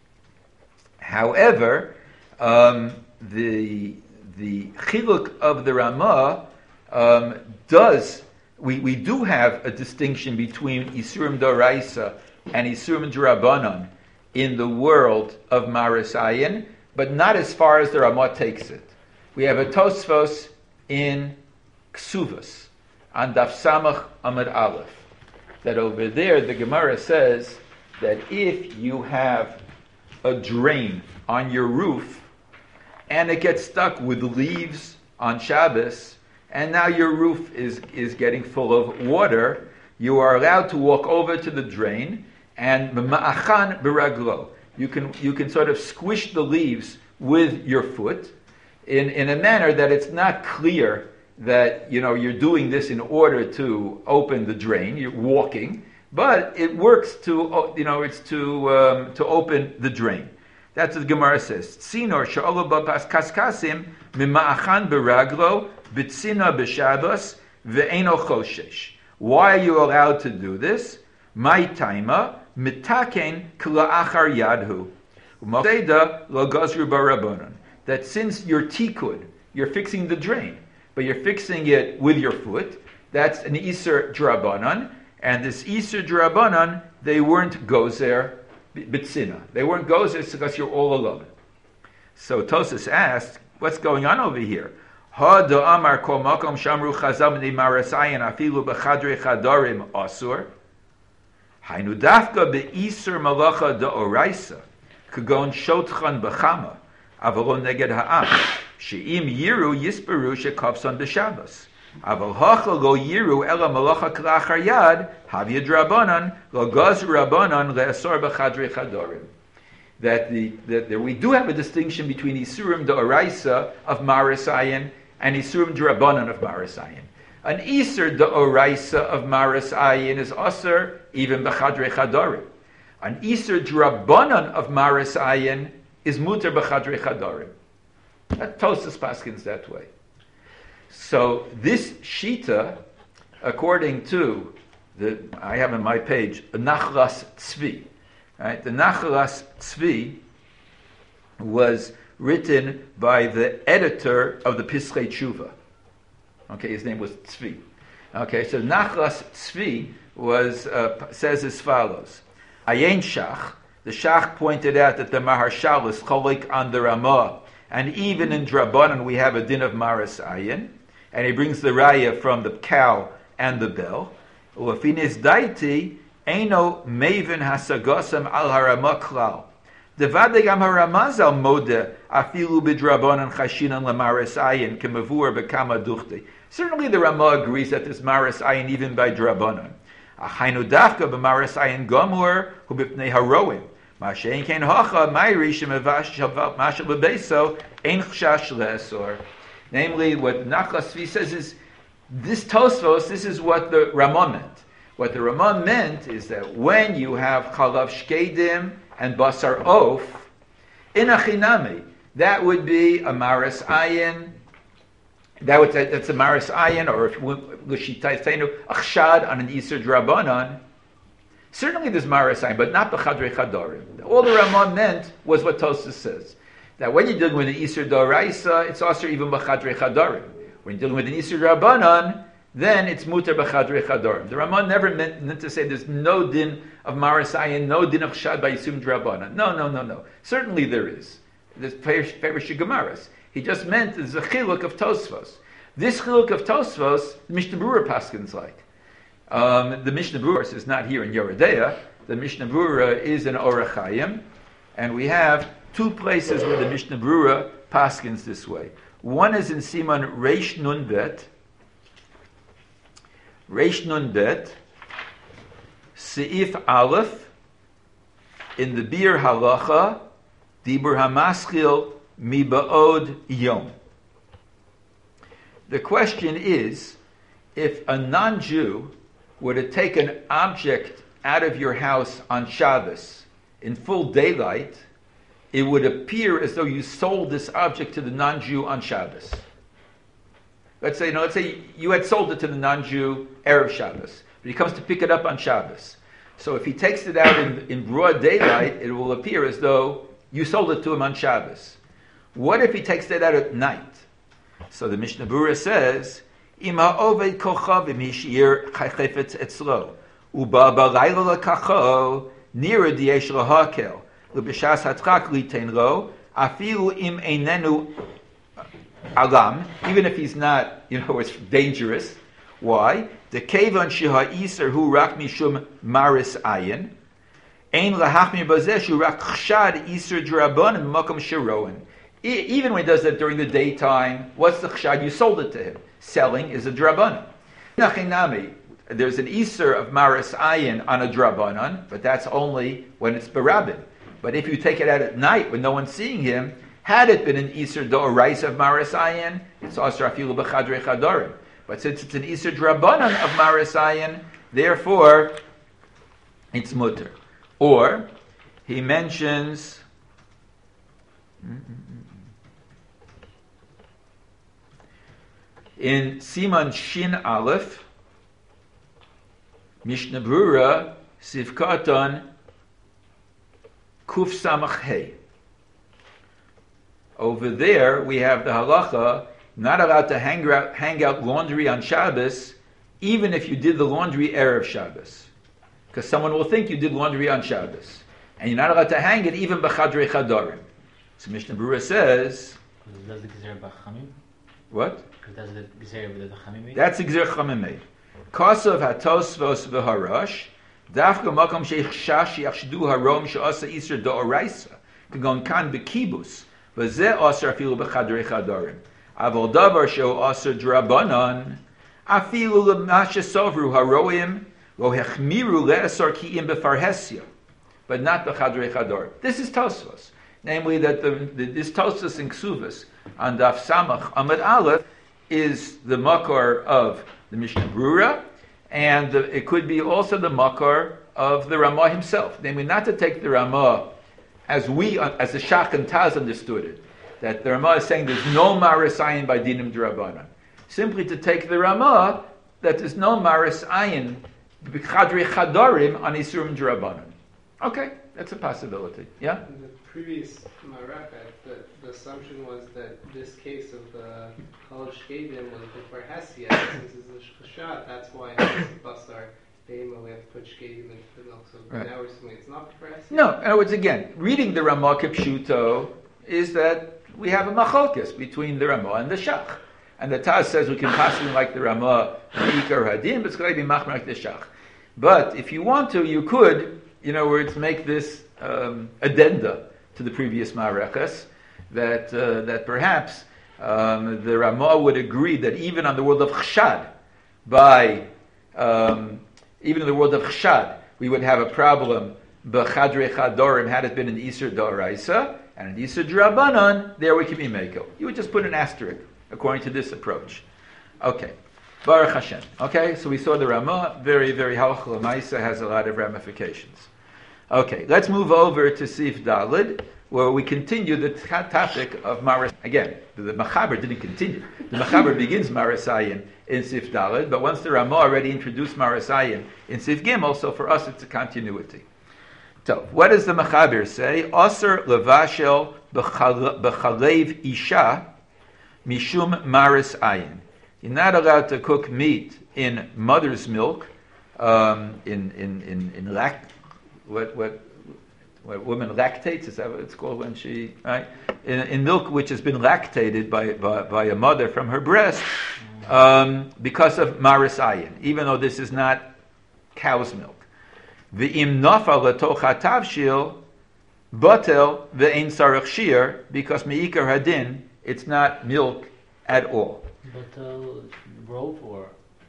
However, um, the the chiluk of the Ramah um, does we, we do have a distinction between Isurim D'Oraisa and Isurim D'Rabbanan in the world of Maris Ayin, but not as far as the Ramah takes it. We have a Tosfos in Ksuvas, on Daf Samach Amud Aleph, that over there the Gemara says that if you have a drain on your roof and it gets stuck with leaves on Shabbos, and now your roof is, is getting full of water, you are allowed to walk over to the drain and ma'achan beraglo. You can you can sort of squish the leaves with your foot in, in a manner that it's not clear that you know you're doing this in order to open the drain. You're walking, but it works to you know it's to um, to open the drain. That's what the Gemara says. Tzinor she'olo b'pas kaskasim mima'achan beraglo b'tzina b'shabbos ve'eno choshesh. Why are you allowed to do this? My taima mitaken kla'achar yadhu u'moseda lo gazru barabonon. That since you're tikud, you're fixing the drain, but you're fixing it with your foot. That's an Isur D'Rabbanan, and this Isur D'Rabbanan, they weren't gozer b'tzina. They weren't gozer because you're all alone. So Tosas asked, what's going on over here? Ha do amar kol makom shamru chazal mnei marasayin afilu b'chadrei chadarim asur. Hainu dafka be'isur malacha da'oraisa kagon shotchan b'chama avalon neged ha'am she'im yiru yisperu shekavson b'shabbos aval hacha lo yiru ela malacha klachar yad havya drabanan lo gaz rabanan le'asor b'chadrei chadarim. That the that there we do have a distinction between isurim da'oraisa of marasayin and isurim drabanan of marasayin. An Isur D'Oraisa of Maris Ayin is Asur even B'chadrei Chadarim. An Isur D'Rabbanan of Maris Ayin is Muter B'chadrei Chadarim. That Tosas paskins that way. So this Shita, according to the I have on my page the Nachlas Tzvi, right? The Nachlas Tzvi was written by the editor of the Pischei Tshuva. Okay, his name was Tzvi. Okay, so Nachlas Tzvi was uh, says as follows: Ayin Shach, the Shach pointed out that the Maharshal is cholik on the Ramah, and even in Drabanan we have a din of Maris Ayin, and he brings the raya from the cow and the bell. Uafinis daiti eino mevin hasagosam al haramah klal. Devade gam haramazal mode afilu b'drabanan chashinan lamaris ayin kemavur bekama duchte. Certainly the Ramah agrees that there's maris ayin even by drabanan. Achainu dafka b'maris ayin gomur hu b'pnei haroim. Mashein kein hacha mayri shemevash mashal b'beso ein chshash le'esor. Namely, what Nachlas Tzvi says is this Tosfos. This is what the Ramah meant. What the Ramah meant is that when you have chalav shkedim and basar oaf, in a chinami, that would be a maris ayin, That would, that's a Maris Ayin, or if L'shitaitenu Achshad on an Isur Drabanan. Certainly there's Maris Ayin, but not B'chadrei Chadarim. All the Ramah meant was what Tosfos says. That when you're dealing with an Isur D'Oraisa, it's also even B'chadrei Chadarim. When you're dealing with an Isur Drabanan, then it's Mutar B'chadrei Chadarim. The Ramah never meant, meant to say there's no din of Maris Ayin, no din of Chshad by Yisum Drabanan. No, no, no, no. Certainly there is. There's Perish Gemaras. He just meant there's a chiluk of Tosfos. This chiluk of Tosfos, the Mishnah Berurah paskins like. Um, the Mishnah Berurah is not here in Yoredeya. The Mishnah Berurah is in Orach Chaim, and we have two places where the Mishnah Berurah paskins this way. One is in Siman Reish Nun Bet, Reish Nun Bet, Seif Aleph, in the Bir Halacha, Dibur Hamaschil Mi Ba'od Yom. The question is, if a non-Jew were to take an object out of your house on Shabbos in full daylight, it would appear as though you sold this object to the non-Jew on Shabbos. Let's say, you know, let's say you had sold it to the non-Jew Erev Shabbos, but he comes to pick it up on Shabbos. So if he takes it out in, in broad daylight, it will appear as though you sold it to him on Shabbos. What if he takes that out at night? So the Mishnah Berurah says, "Im ha'oved kochav imishir chaychefetz etzlo uba balayla lekacho nira diyesh lahakel lebishas hatchak litein lo afilu im einenu alam." Even if he's not, you know, it's dangerous. Why? The kevan sheha iser hu rak mishum maris ayin ein lahachmir bazeh shu rak chshad iser drabanan makom shiroin. Even when he does that during the daytime, what's the chshad? You sold it to him. Selling is a drabanan. Nachinami, there's an iser of maris ayin on a drabanan, but that's only when it's barabin. But if you take it out at night when no one's seeing him, had it been an iser d'oraisa of maris ayin, it's asr afilu b'chadrei chadarim. But since it's an iser drabanan of maris ayin, therefore it's mutter. Or he mentions. In Siman Shin Aleph, Mishnah Berurah, Sivkatan, Kuf Samach Hey. Over there, we have the halacha, not allowed to hang out, hang out laundry on Shabbos, even if you did the laundry Erev Shabbos. Because someone will think you did laundry on Shabbos. And you're not allowed to hang it even B'chadrei Chadarim. So Mishnah Berurah says, what? That's the Gzeir with the Chamim. That's the Gzeir Chamim made. Kosav hatosvos v'harash, dafka makom sheichshash yachshdu harom she'asa iser da'oraisa, kagon kan bekibus, v'zeh asar afilu b'chadrei chadarim. Avol davar she'o asar drabanan, afilu l'mashe sovru haroim, lo hechmiru le'asar ki'im b'farhesia, but not b'chadrei chadarim. This is Tosfos. Namely that the, the, this Tosfos in Ksuvas on Daf Samach Amud Aleph is the makar of the Mishnah Berurah, and the, it could be also the makar of the Ramah himself. Namely, not to take the Ramah as we, as the Shach and Taz understood it, that the Ramah is saying there's no Maris Ayin by Dinim D'Rabbanan. Simply to take the Ramah that there's no Maris Ayin b'chadrei chadarim on Isurim D'Rabbanan. Okay, that's a possibility. Yeah? In the previous Maraka, the, the assumption was that this case of the Kol Shkedim was before Hesia, since it's a Shchat, that's why it's Basar Beima, we have to put Shkedim into the milk. So right. Now we're assuming it's not before Hesia? No, in other words, again, reading the Ramah Kipshuto is that we have a machalkes between the Ramah and the Shach. And the Taz says we can possibly like the Ramah, Ikar Hadin, but it's going to be machmer like the Shach. But if you want to, you could, in other words, make this um, addenda to the previous Ma'areches, that uh, that perhaps um, the Ramah would agree that even on the world of Chshad, by um, even in the world of Chshad, we would have a problem b'chadrei chadorim had it been an Isur D'Oraisa, and an Isur D'Rabbanan, there we can be Mekel. You would just put an asterisk according to this approach. Okay. Baruch Hashem. Okay, so we saw the Ramah, very, very halach l'maisa, has a lot of ramifications. Okay, let's move over to Sif Dalid. where we continue the t- topic of Maris. Again, the, the Machaber didn't continue. The Machaber begins Marasayin in Sif Daled, but once the Ramah already introduced Marasayin in Sif Gimel, so for us it's a continuity. So, what does the Machaber say? Aser levashel b'chalev isha mishum maris ayin. You're not allowed to cook meat in mother's milk, um, in in in in lact, what what what woman lactates, is that what it's called when she right in, in milk which has been lactated by by, by a mother from her breast, um, because of maris ayin, even though this is not cow's milk. V'im nafal letoch hatavshil batel ve'ein sarach shir, because meikar hadin it's not milk at all. Batel rove or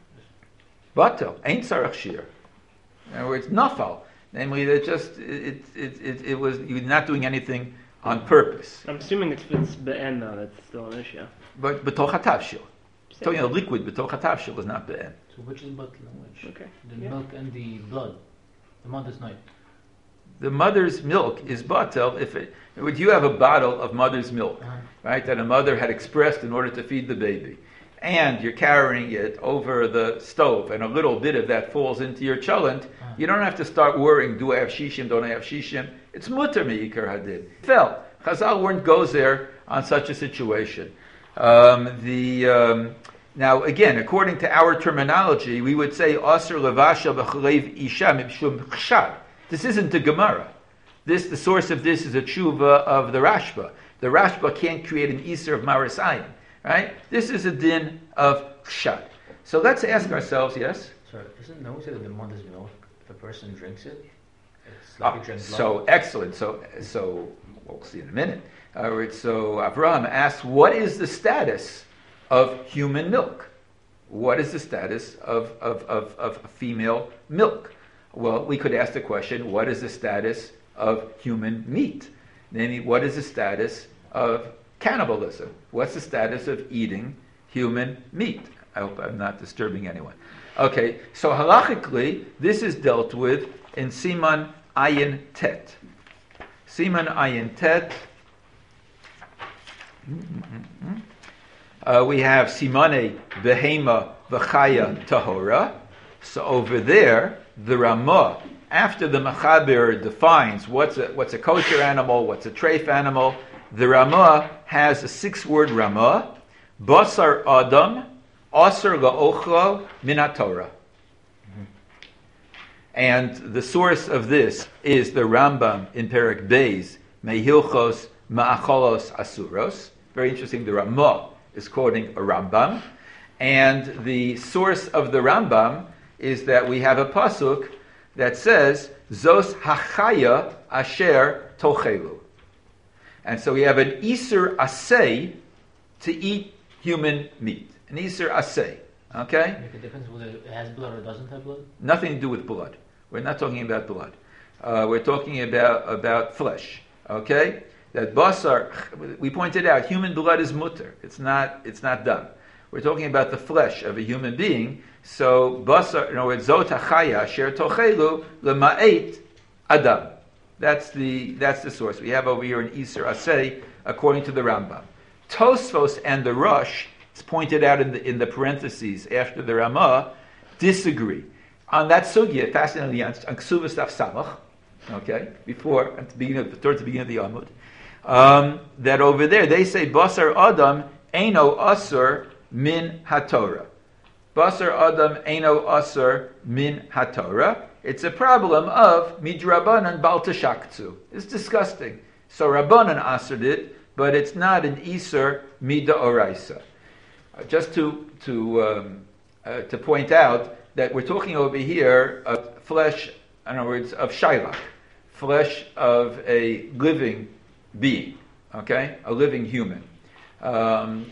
Batel ain't sarach shir. In other words, nafal, namely that just it it it, it was you're not doing anything on purpose. I'm assuming it's it's be'en though. That's still an issue. But betoch hatavshil, talking about liquid betoch hatavshil is not be'en. so which is batel and which? Okay. The Yeah. milk and the blood. The mother's night. The mother's milk is batel if it. If you have a bottle of mother's milk, Uh-huh. right, that a mother had expressed in order to feed the baby, and you're carrying it over the stove, and a little bit of that falls into your cholent, Uh-huh. you don't have to start worrying, do I have shishim, don't I have shishim? It's mutter me'ikar hadid. Fell. Chazal weren't goes there on such a situation. Um, the um, Now, again, according to our terminology, we would say, Aser levasha b'chalev isha mipshum chshad. This isn't the Gemara. This, the source of this is a tshuva of the Rashba. The Rashba can't create an Iser of Marasayan, right? This is a din of chshad. So let's ask ourselves, yes? Sorry, isn't no one said that the mother's milk, if a person drinks it, it's like Ah, a drink blood? so excellent. So, so we'll see in a minute. All right, so Avraham asks, what is the status of human milk? What is the status of, of, of, of female milk? Well, we could ask the question, what is the status of human meat? Namely, what is the status of cannibalism? What's the status of eating human meat? I hope I'm not disturbing anyone. Okay, so halachically, this is dealt with in Siman Ayin Tet. Siman Ayin Tet. Uh, we have Simane Behema V'chaya Tahora. So over there, the Ramah, after the Mechaber defines what's a, what's a kosher animal, what's a treif animal, the Ramah has a six-word Ramah, Basar Adam, Asar La'ochlo Min HaTorah. And the source of this is the Rambam in Perek Beis, Mehilchos Ma'acholos Asuros. Very interesting, the Ramah is quoting a Rambam. And the source of the Rambam is that we have a pasuk that says, Zos hachaya asher tochelu. And so we have an Isur asay to eat human meat. An Isur asay. Okay? Make a difference whether it has blood or doesn't have blood? Nothing to do with blood. We're not talking about blood. Uh, we're talking about, about flesh. Okay? That basar, we pointed out, human blood is mutter. It's not, it's not done. We're talking about the flesh of a human being. So, basar, in other words, zot hachaya asher tochelu lema'et adam. That's the that's the source. We have over here an Isur Asay, according to the Rambam. Tosfos and the Rosh, it's pointed out in the in the parentheses after the Ramah, disagree on that sugya. Fascinatingly, on Ksuvas Daf Samach, okay, before at the beginning of, towards the beginning of the Amud, um, that over there they say Basar Adam Eino Asur Min HaTorah. Basar Adam Eino Asur Min HaTorah. It's a problem of midrabanan bal tashaktu. It's disgusting. So Rabbanan assered it, but it's not an Isur mida oraisa. Uh, just to to um, uh, to point out that we're talking over here of flesh, in other words, of shaylach, flesh of a living being, okay, a living human. Um,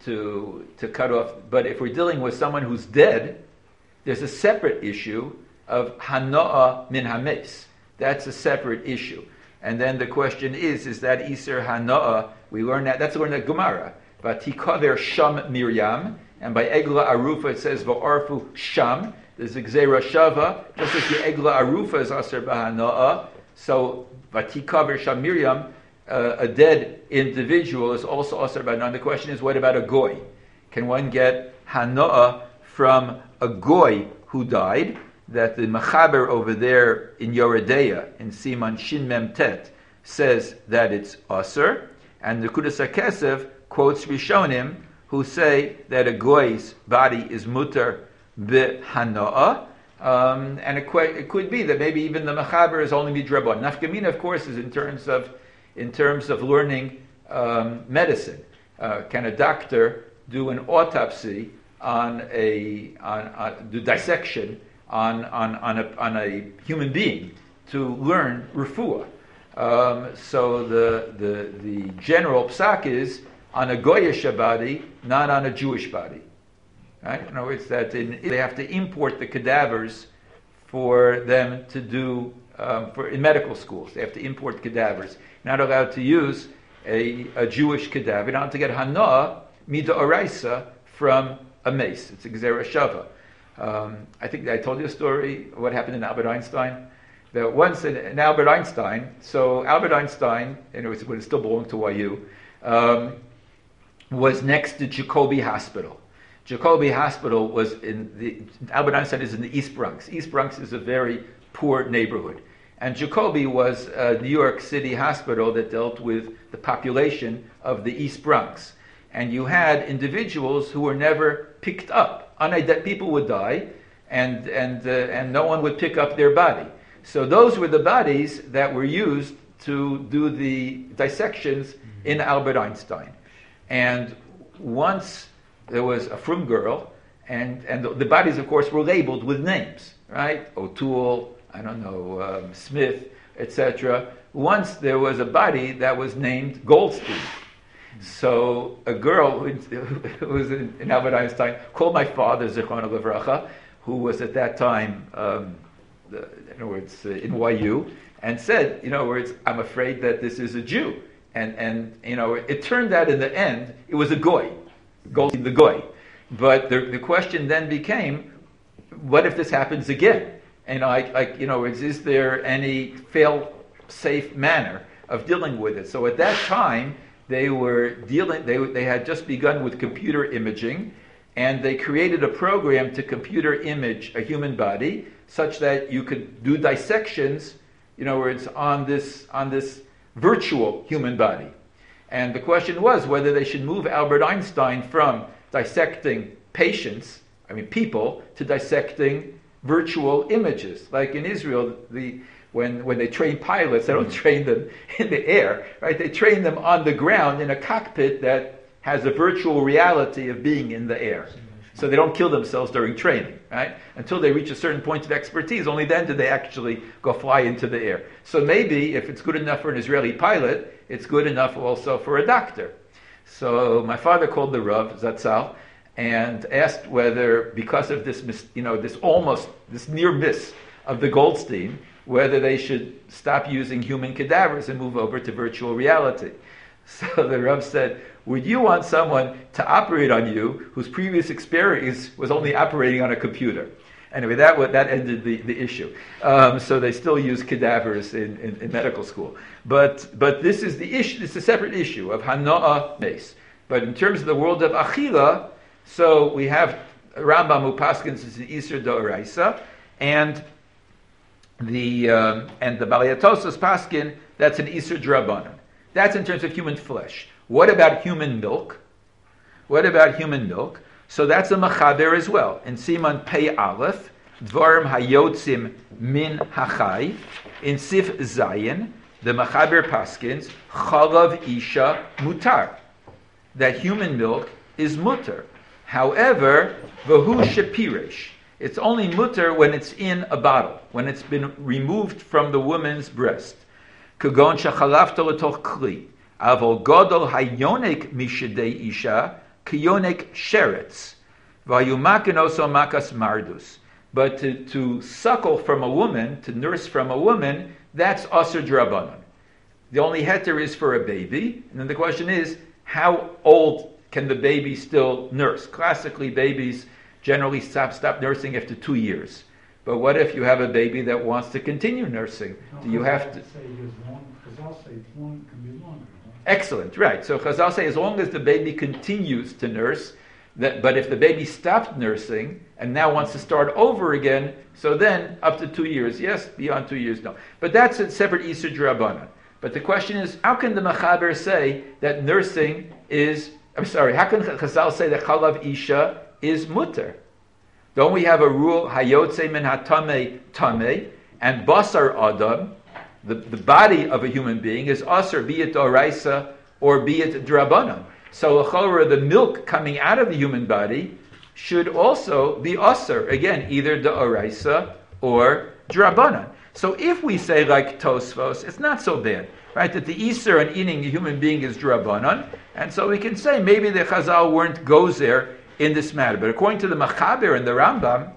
to to cut off. But if we're dealing with someone who's dead, there's a separate issue of hanoah min hames. That's a separate issue. And then the question is, is that Isur hanoah? We learn that, that's learned at Gemara. Vatikaver sham Miriam, and by Egla Arufa it says va'arfu sham. There's a Gzeira Shava, just as the Egla Arufa is Asur b'hanoah. So Vatikaver sham Miriam, uh, a dead individual is also asr ba'anan. The question is, what about a goy? Can one get hanoah from a goy who died? That the Mechaber over there in Yoredeya, in Siman Shin Mem Tet, says that it's asr, and the Nekudas HaKesev quotes Rishonim who say that a goy's body is mutar b'hanoah, um, and it, que- it could be that maybe even the Mechaber is only midrabon. Nafkamina, of course, is in terms of in terms of learning um, medicine. Uh, can a doctor do an autopsy on a on, on do dissection on on on a, on a human being to learn refuah? Um, so the the the general psak is on a goyish body, not on a Jewish body. Right? In other words, that in, they have to import the cadavers for them to do um, for in medical schools. They have to import cadavers. Not allowed to use a, a Jewish cadaver. Not to get hanoah mida oraisa from a mace. It's a gzera shava. Um, I think I told you a story of what happened in Albert Einstein. That once in, in Albert Einstein, so Albert Einstein, and it was when it still belonged to Y U, um, was next to Jacobi Hospital. Jacobi Hospital was in the Albert Einstein is in the East Bronx. East Bronx is a very poor neighborhood, and Jacobi was a New York City hospital that dealt with the population of the East Bronx. And you had individuals who were never picked up. Unident- people would die, and and uh, and no one would pick up their body. So those were the bodies that were used to do the dissections in Albert Einstein. And once there was a frum girl, and, and the, the bodies, of course, were labeled with names, right? O'Toole, I don't know, um, Smith, et cetera. Once there was a body that was named Goldstein. So a girl who, who was in, in Albert Einstein called my father, Zichron Levracha, who was at that time, um, the, in other words, uh, in Y U, and said, in other words, I'm afraid that this is a Jew. And, and you know, it turned out in the end, it was a goy, Goldstein the goy. But the, the question then became, what if this happens again? And I, like, you know, is, is there any fail-safe manner of dealing with it? So at that time, they were dealing, they, they had just begun with computer imaging, and they created a program to computer image a human body such that you could do dissections, you know, where it's on this, on this virtual human body. And the question was whether they should move Albert Einstein from dissecting patients, I mean people, to dissecting virtual images. Like in Israel, the when when they train pilots, they don't train them in the air, right? They train them on the ground in a cockpit that has a virtual reality of being in the air. So they don't kill themselves during training, right? Until they reach a certain point of expertise, only then do they actually go fly into the air. So maybe if it's good enough for an Israeli pilot, it's good enough also for a doctor. So my father called the Rav, Zatzal, and asked whether, because of this, mis- you know, this almost, this near miss of the Goldstein, whether they should stop using human cadavers and move over to virtual reality. So the Rav said, would you want someone to operate on you whose previous experience was only operating on a computer? Anyway, that that ended the, the issue. Um, so they still use cadavers in, in, in medical school. But but this is the issue. It's a separate issue of Hanoah Mace. But in terms of the world of Achila, so we have Rambam who paskins is an Isur D'Oraisa, and the um, and the Baliatosos paskin, that's an Isur D'Rabbanan. That's in terms of human flesh. What about human milk? What about human milk? So that's a machaber as well. In Siman Pei Aleph, Dvarim Hayotzim Min Hachai, in Sif Zayin, the machaber paskins, Chalav Isha Mutar. That human milk is mutar. However, Vahu Shepiresh. It's only mutar when it's in a bottle, when it's been removed from the woman's breast. Kagon Shachalafta L'toch Kli. Avol Godol Hayonek Mishadei Isha, Kiyonek Sheretz. Vayumakin oso makas mardus. But to, to suckle from a woman, to nurse from a woman, that's Asur D'Rabbanan. The only heter is for a baby. And then the question is, how old can the baby still nurse? Classically, babies generally stop, stop nursing after two years. But what if you have a baby that wants to continue nursing? Do you have to? Say as long, Chazal say it's long, can be longer. Right? Excellent, right. So Chazal say as long as the baby continues to nurse, that, but if the baby stopped nursing and now wants to start over again, so then up to two years, yes, beyond two years, no. But that's a separate Isur D'Rabbanan. But the question is, how can the Mechaber say that nursing is, I'm sorry, how can Chazal say that Chalav Isha is mutter? Don't we have a rule, Hayotze min hatamei tamei, and basar adam, the, the body of a human being, is asr, be it d'oraisa or be it d'Rabbanan. So l'chorah, the milk coming out of the human body should also be asr, again, either d'oraisa or d'Rabbanan. So if we say like Tosfos, it's not so bad, right? That the Isur on eating a human being is d'Rabbanan, and so we can say maybe the Chazal weren't gozer in this matter. But according to the Machaber and the Rambam,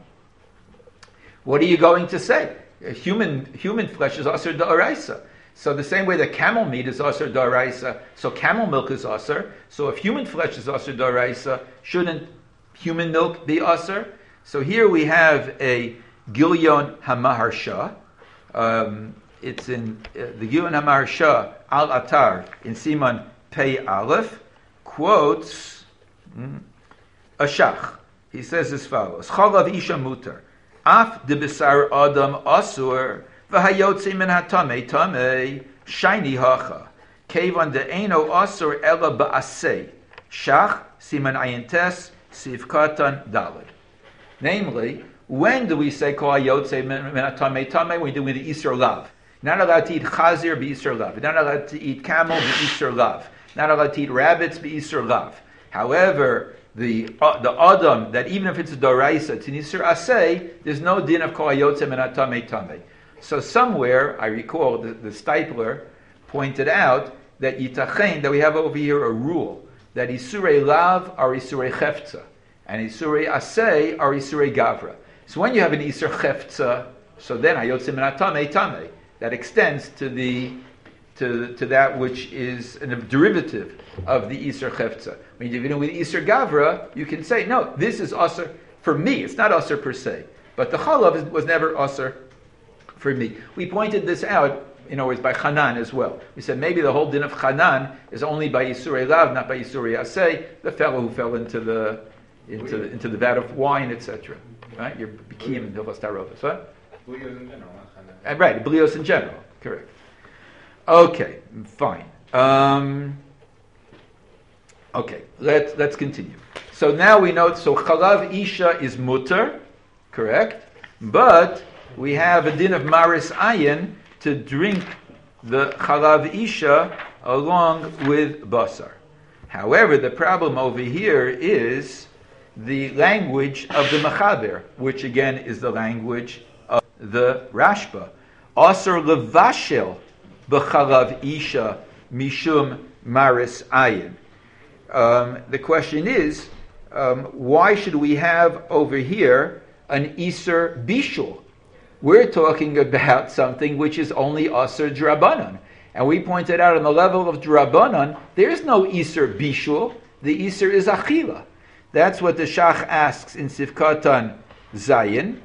what are you going to say? Human human flesh is asr d'oraisa. So the same way that camel meat is asr d'oraisa, so camel milk is asr. So if human flesh is asr d'oraisa, shouldn't human milk be asr? So here we have a Gilyon HaMaharsha. Um, it's in uh, the Gilyon HaMaharsha Al Atar in Siman Pei Aleph quotes mm, a shach. He says as follows: Chalav Isha mutar, af de besar adam asur, v'hayotzi min hatamei tamei, shiny hacha, kevan de eno asur ela ba'asei, shach siman ayin tes sivkatan dalad. Namely, when do we say kol hayotzi min hatamei tamei? When do we do the Isur lav? Not allowed to eat chazir b'Isur lav. Not allowed to eat camel b'Isur lav. Not allowed to eat rabbits b'Isur lav. However, the uh, the adam that even if it's a doraisa, it's an isur asay, there's no din of kol hayotzei min hatamei tamei. So somewhere I recall the, the Stipler pointed out that yitachen, that we have over here a rule that isurei lav are isurei chefza and isurei asay are isurei gavra. So when you have an isur chefza, so then hayotzei min hatamei tamei, that extends to the to to that which is a derivative of the Isur Chefza. When you're dealing with Isur Gavra, you can say, no, this is Asur for me. It's not Asur per se. But the Chalav is, was never Asur for me. We pointed this out, in other words, by Chanan as well. We said maybe the whole din of Chanan is only by Isurei Lav, not by Isurei Asay, the fellow who fell into the into the, into the vat of wine, et cetera. Right? You're B'kiyim and Hilvas Tarovas, right? Blios in general, not Chanan. Right, Blios in general, correct. Okay, fine. Um, okay, let's let's continue. So now we know. So Chalav Isha is mutter, correct? But we have a din of Maris Ayin to drink the Chalav Isha along with Basar. However, the problem over here is the language of the Mechaber, which again is the language of the Rashba. Asar levashel b'chalav isha mishum maris ayin. Um, the question is, um, why should we have over here an Isur bishul? We're talking about something which is only Asur D'Rabbanan. And we pointed out on the level of D'Rabbanan, there is no Isur bishul. The Isur is achila. That's what the Shach asks in Sivkatan Zayin.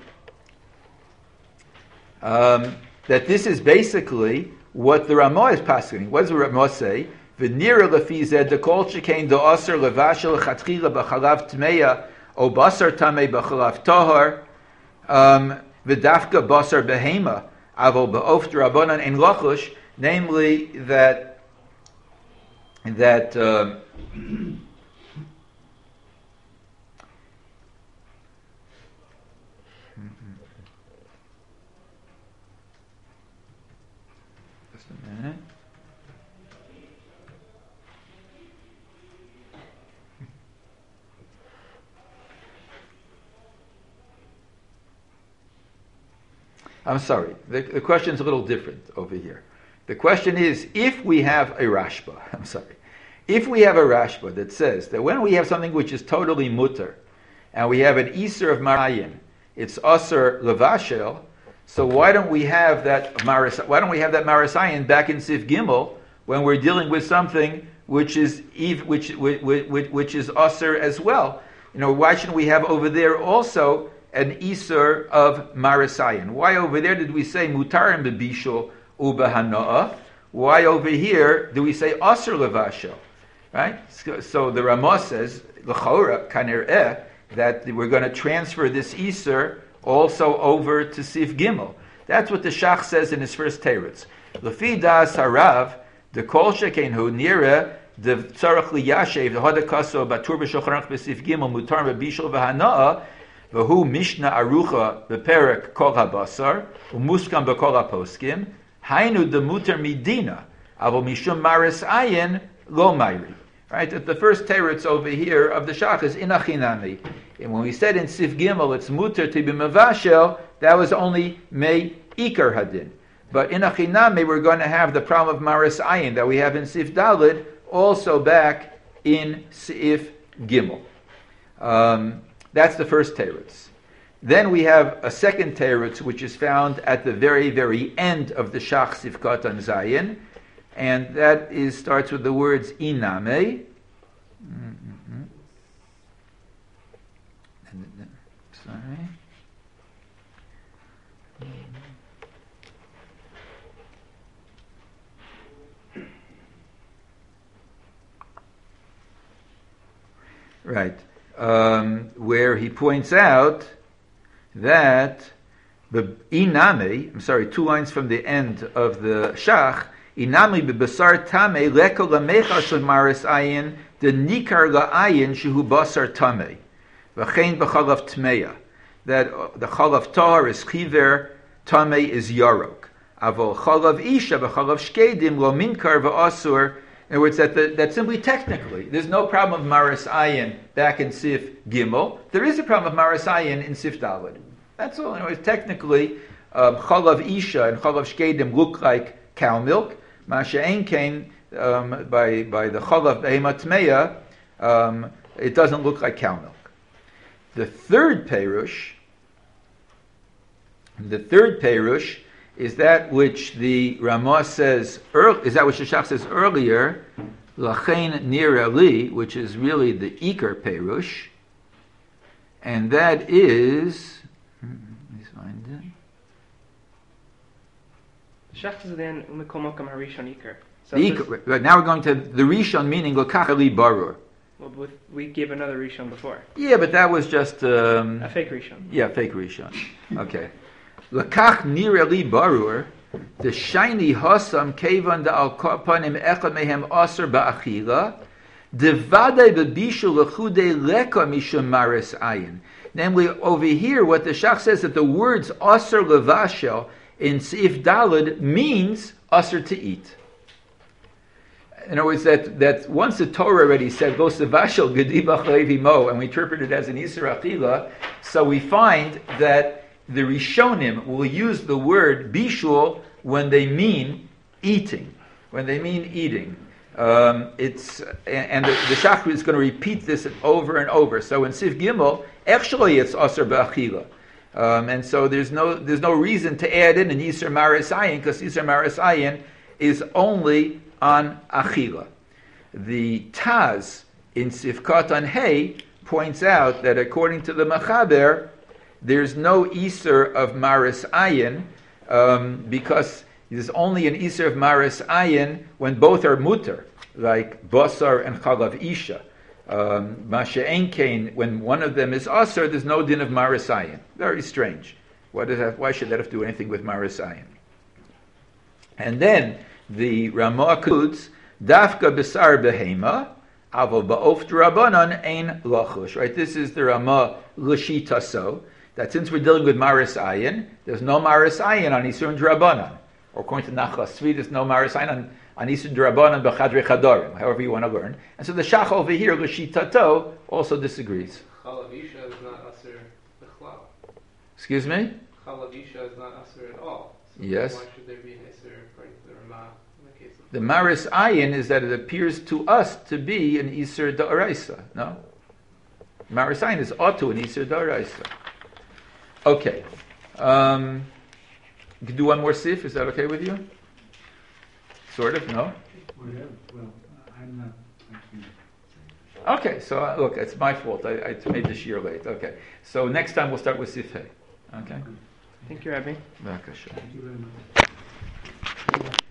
Um, that this is basically what the Ramah is passing. What does the Ramah say? V'nira lefi zeh dekol shekain do'aser levashel chatchila b'chalav tmeya o basar tamei b'chalav tahar v'dafka basar behema avol ba'of d'Rabbanan en lachush, namely that that uh, just a minute. I'm sorry, the, the question is a little different over here. The question is, if we have a Rashba, I'm sorry, if we have a Rashba that says that when we have something which is totally mutter, and we have an Isur of Marayin, it's Asur Levashel, so why don't we have that Maris, why don't we have that Marasayan back in Sif Gimel when we're dealing with something which is which which which, which is Asur as well? You know, why shouldn't we have over there also an Isur of Marasayan. Why over there did we say Mutarim bebishul ubahanoah? Why over here do we say Asur levashel? Right? So, so the Ramah says, L'chora kanereh, that we're going to transfer this Isur also over to Sif Gimel. That's what the Shach says in his first teretz. Lefi das harav, the kol shekenhu nira, the tzarach liyashev, the hadakaso batur b'shochanach b'Sif Gimel, mutar b'bishul v'hana'a, v'hu mishna arucha b'perek kol habasar, u'muskam b'kol haposkim, hainu the mutar midina, avol mishum maris ayin lo mayri. Right, at the first teretz over here of the Shach is inachinami. And when we said in Sif Gimel it's mutar to be mavashel, that was only mei ikar hadin. But in achinami we're going to have the problem of maris ayin that we have in Sif Dalid, also back in Sif Gimel. Um, that's the first teretz. Then we have a second teretz which is found at the very, very end of the Shach Sif Katan Zayin. And that is starts with the words iname. Mm-hmm. Sorry. Right. Um, where he points out that the iname, I'm sorry, two lines from the end of the Shach, Inami bebasar tame leko lamecha shel maris ayin the nikar la'ayin shehu basar tame v'chein b'chalav tmeya, that the chalav tahar is chiver, tame is yarok, avol chalav isha b'chalav shkedim lo minkar v'asur. In other words, that the, that simply technically there's no problem of maris ayin back in Sif Gimel. There is a problem of maris ayin in Sif Daled. That's all. In other words, technically um, chalav isha and chalav shkedim look like cow milk. Masha'en came um, by by the chalav behemat tmeya, um, it doesn't look like cow milk. The third perush, the third perush is that which the Ramah says, is that which the Shach says earlier, lachein nira li, which is really the ikar perush, and that is, let me find it. Shach is then umikol mokam harishon ikar. So The ikar, right, now we're going to the rishon, meaning lokach li barur. Well, with, we gave another rishon before. Yeah, but that was just um, A fake rishon. Yeah, fake rishon. Okay. Lakach nira li barur, the shiny hasam kevan da al kapanim echad mehem aser ba'achila, devadei bebishul lechude leka mishum maris ayin. Namely, over here, what the Shach says that the words aser levashel in Seif Daled means aser to eat. In other words, that, that once the Torah already said, go sevashel gedibach levimo, and we interpret it as an Isur Achila, so we find that the Rishonim will use the word bishul when they mean eating. When they mean eating. Um, it's and the, the Shach is going to repeat this over and over. So in Sif Gimel, actually it's Aser B'Achila. Um, and so there's no there's no reason to add in an Yisur Maris Ayin, because Yisur Maris Ayin is only on Achila. The Taz in Sifkat on Hay points out that according to the Machaber, there's no Isur of Maris Ayin, um, because there's only an Isur of Maris Ayin when both are mutter, like Basar and Chalav Isha. Um, Masha'en Kain, when one of them is Asar, there's no din of Maris Ayin. Very strange. What does that, why should that have to do anything with Maris Ayin? And then the Ramah concludes, Dafka Besar Behema, Aval Ba'of Drabanan Ein Lachush. Right? This is the Ramah L'shitaso, that since we're dealing with Maris Ayin, there's no Maris Ayin on Isur and Drabanan. Or according to Nachlas Tzvi, there's no Maris Ayin on on Isur Drabanan b'chadrei chadarim, however you want to learn. And so the Shach over here, L'shitato, also disagrees. Chalav Isha is not Asur B'chlal. Excuse me? Chalav Isha is not Asur at all. So Yes. why should there be an Isur according to the Ramah in the case of The Maris Ayin is that it appears to us to be an Isur Da'araisa, no? Maris Ayin is ought to an Isur Da'araisa. Okay. Um, you can do one more sif, is that okay with you? Sort of, no? Whatever, well, I'm not, I can't. Okay, so uh, look, it's my fault. I, I made this year late. Okay, so next time we'll start with Sifhei. Okay? Thank you, Rabbi. B'vakasha. Thank you very much.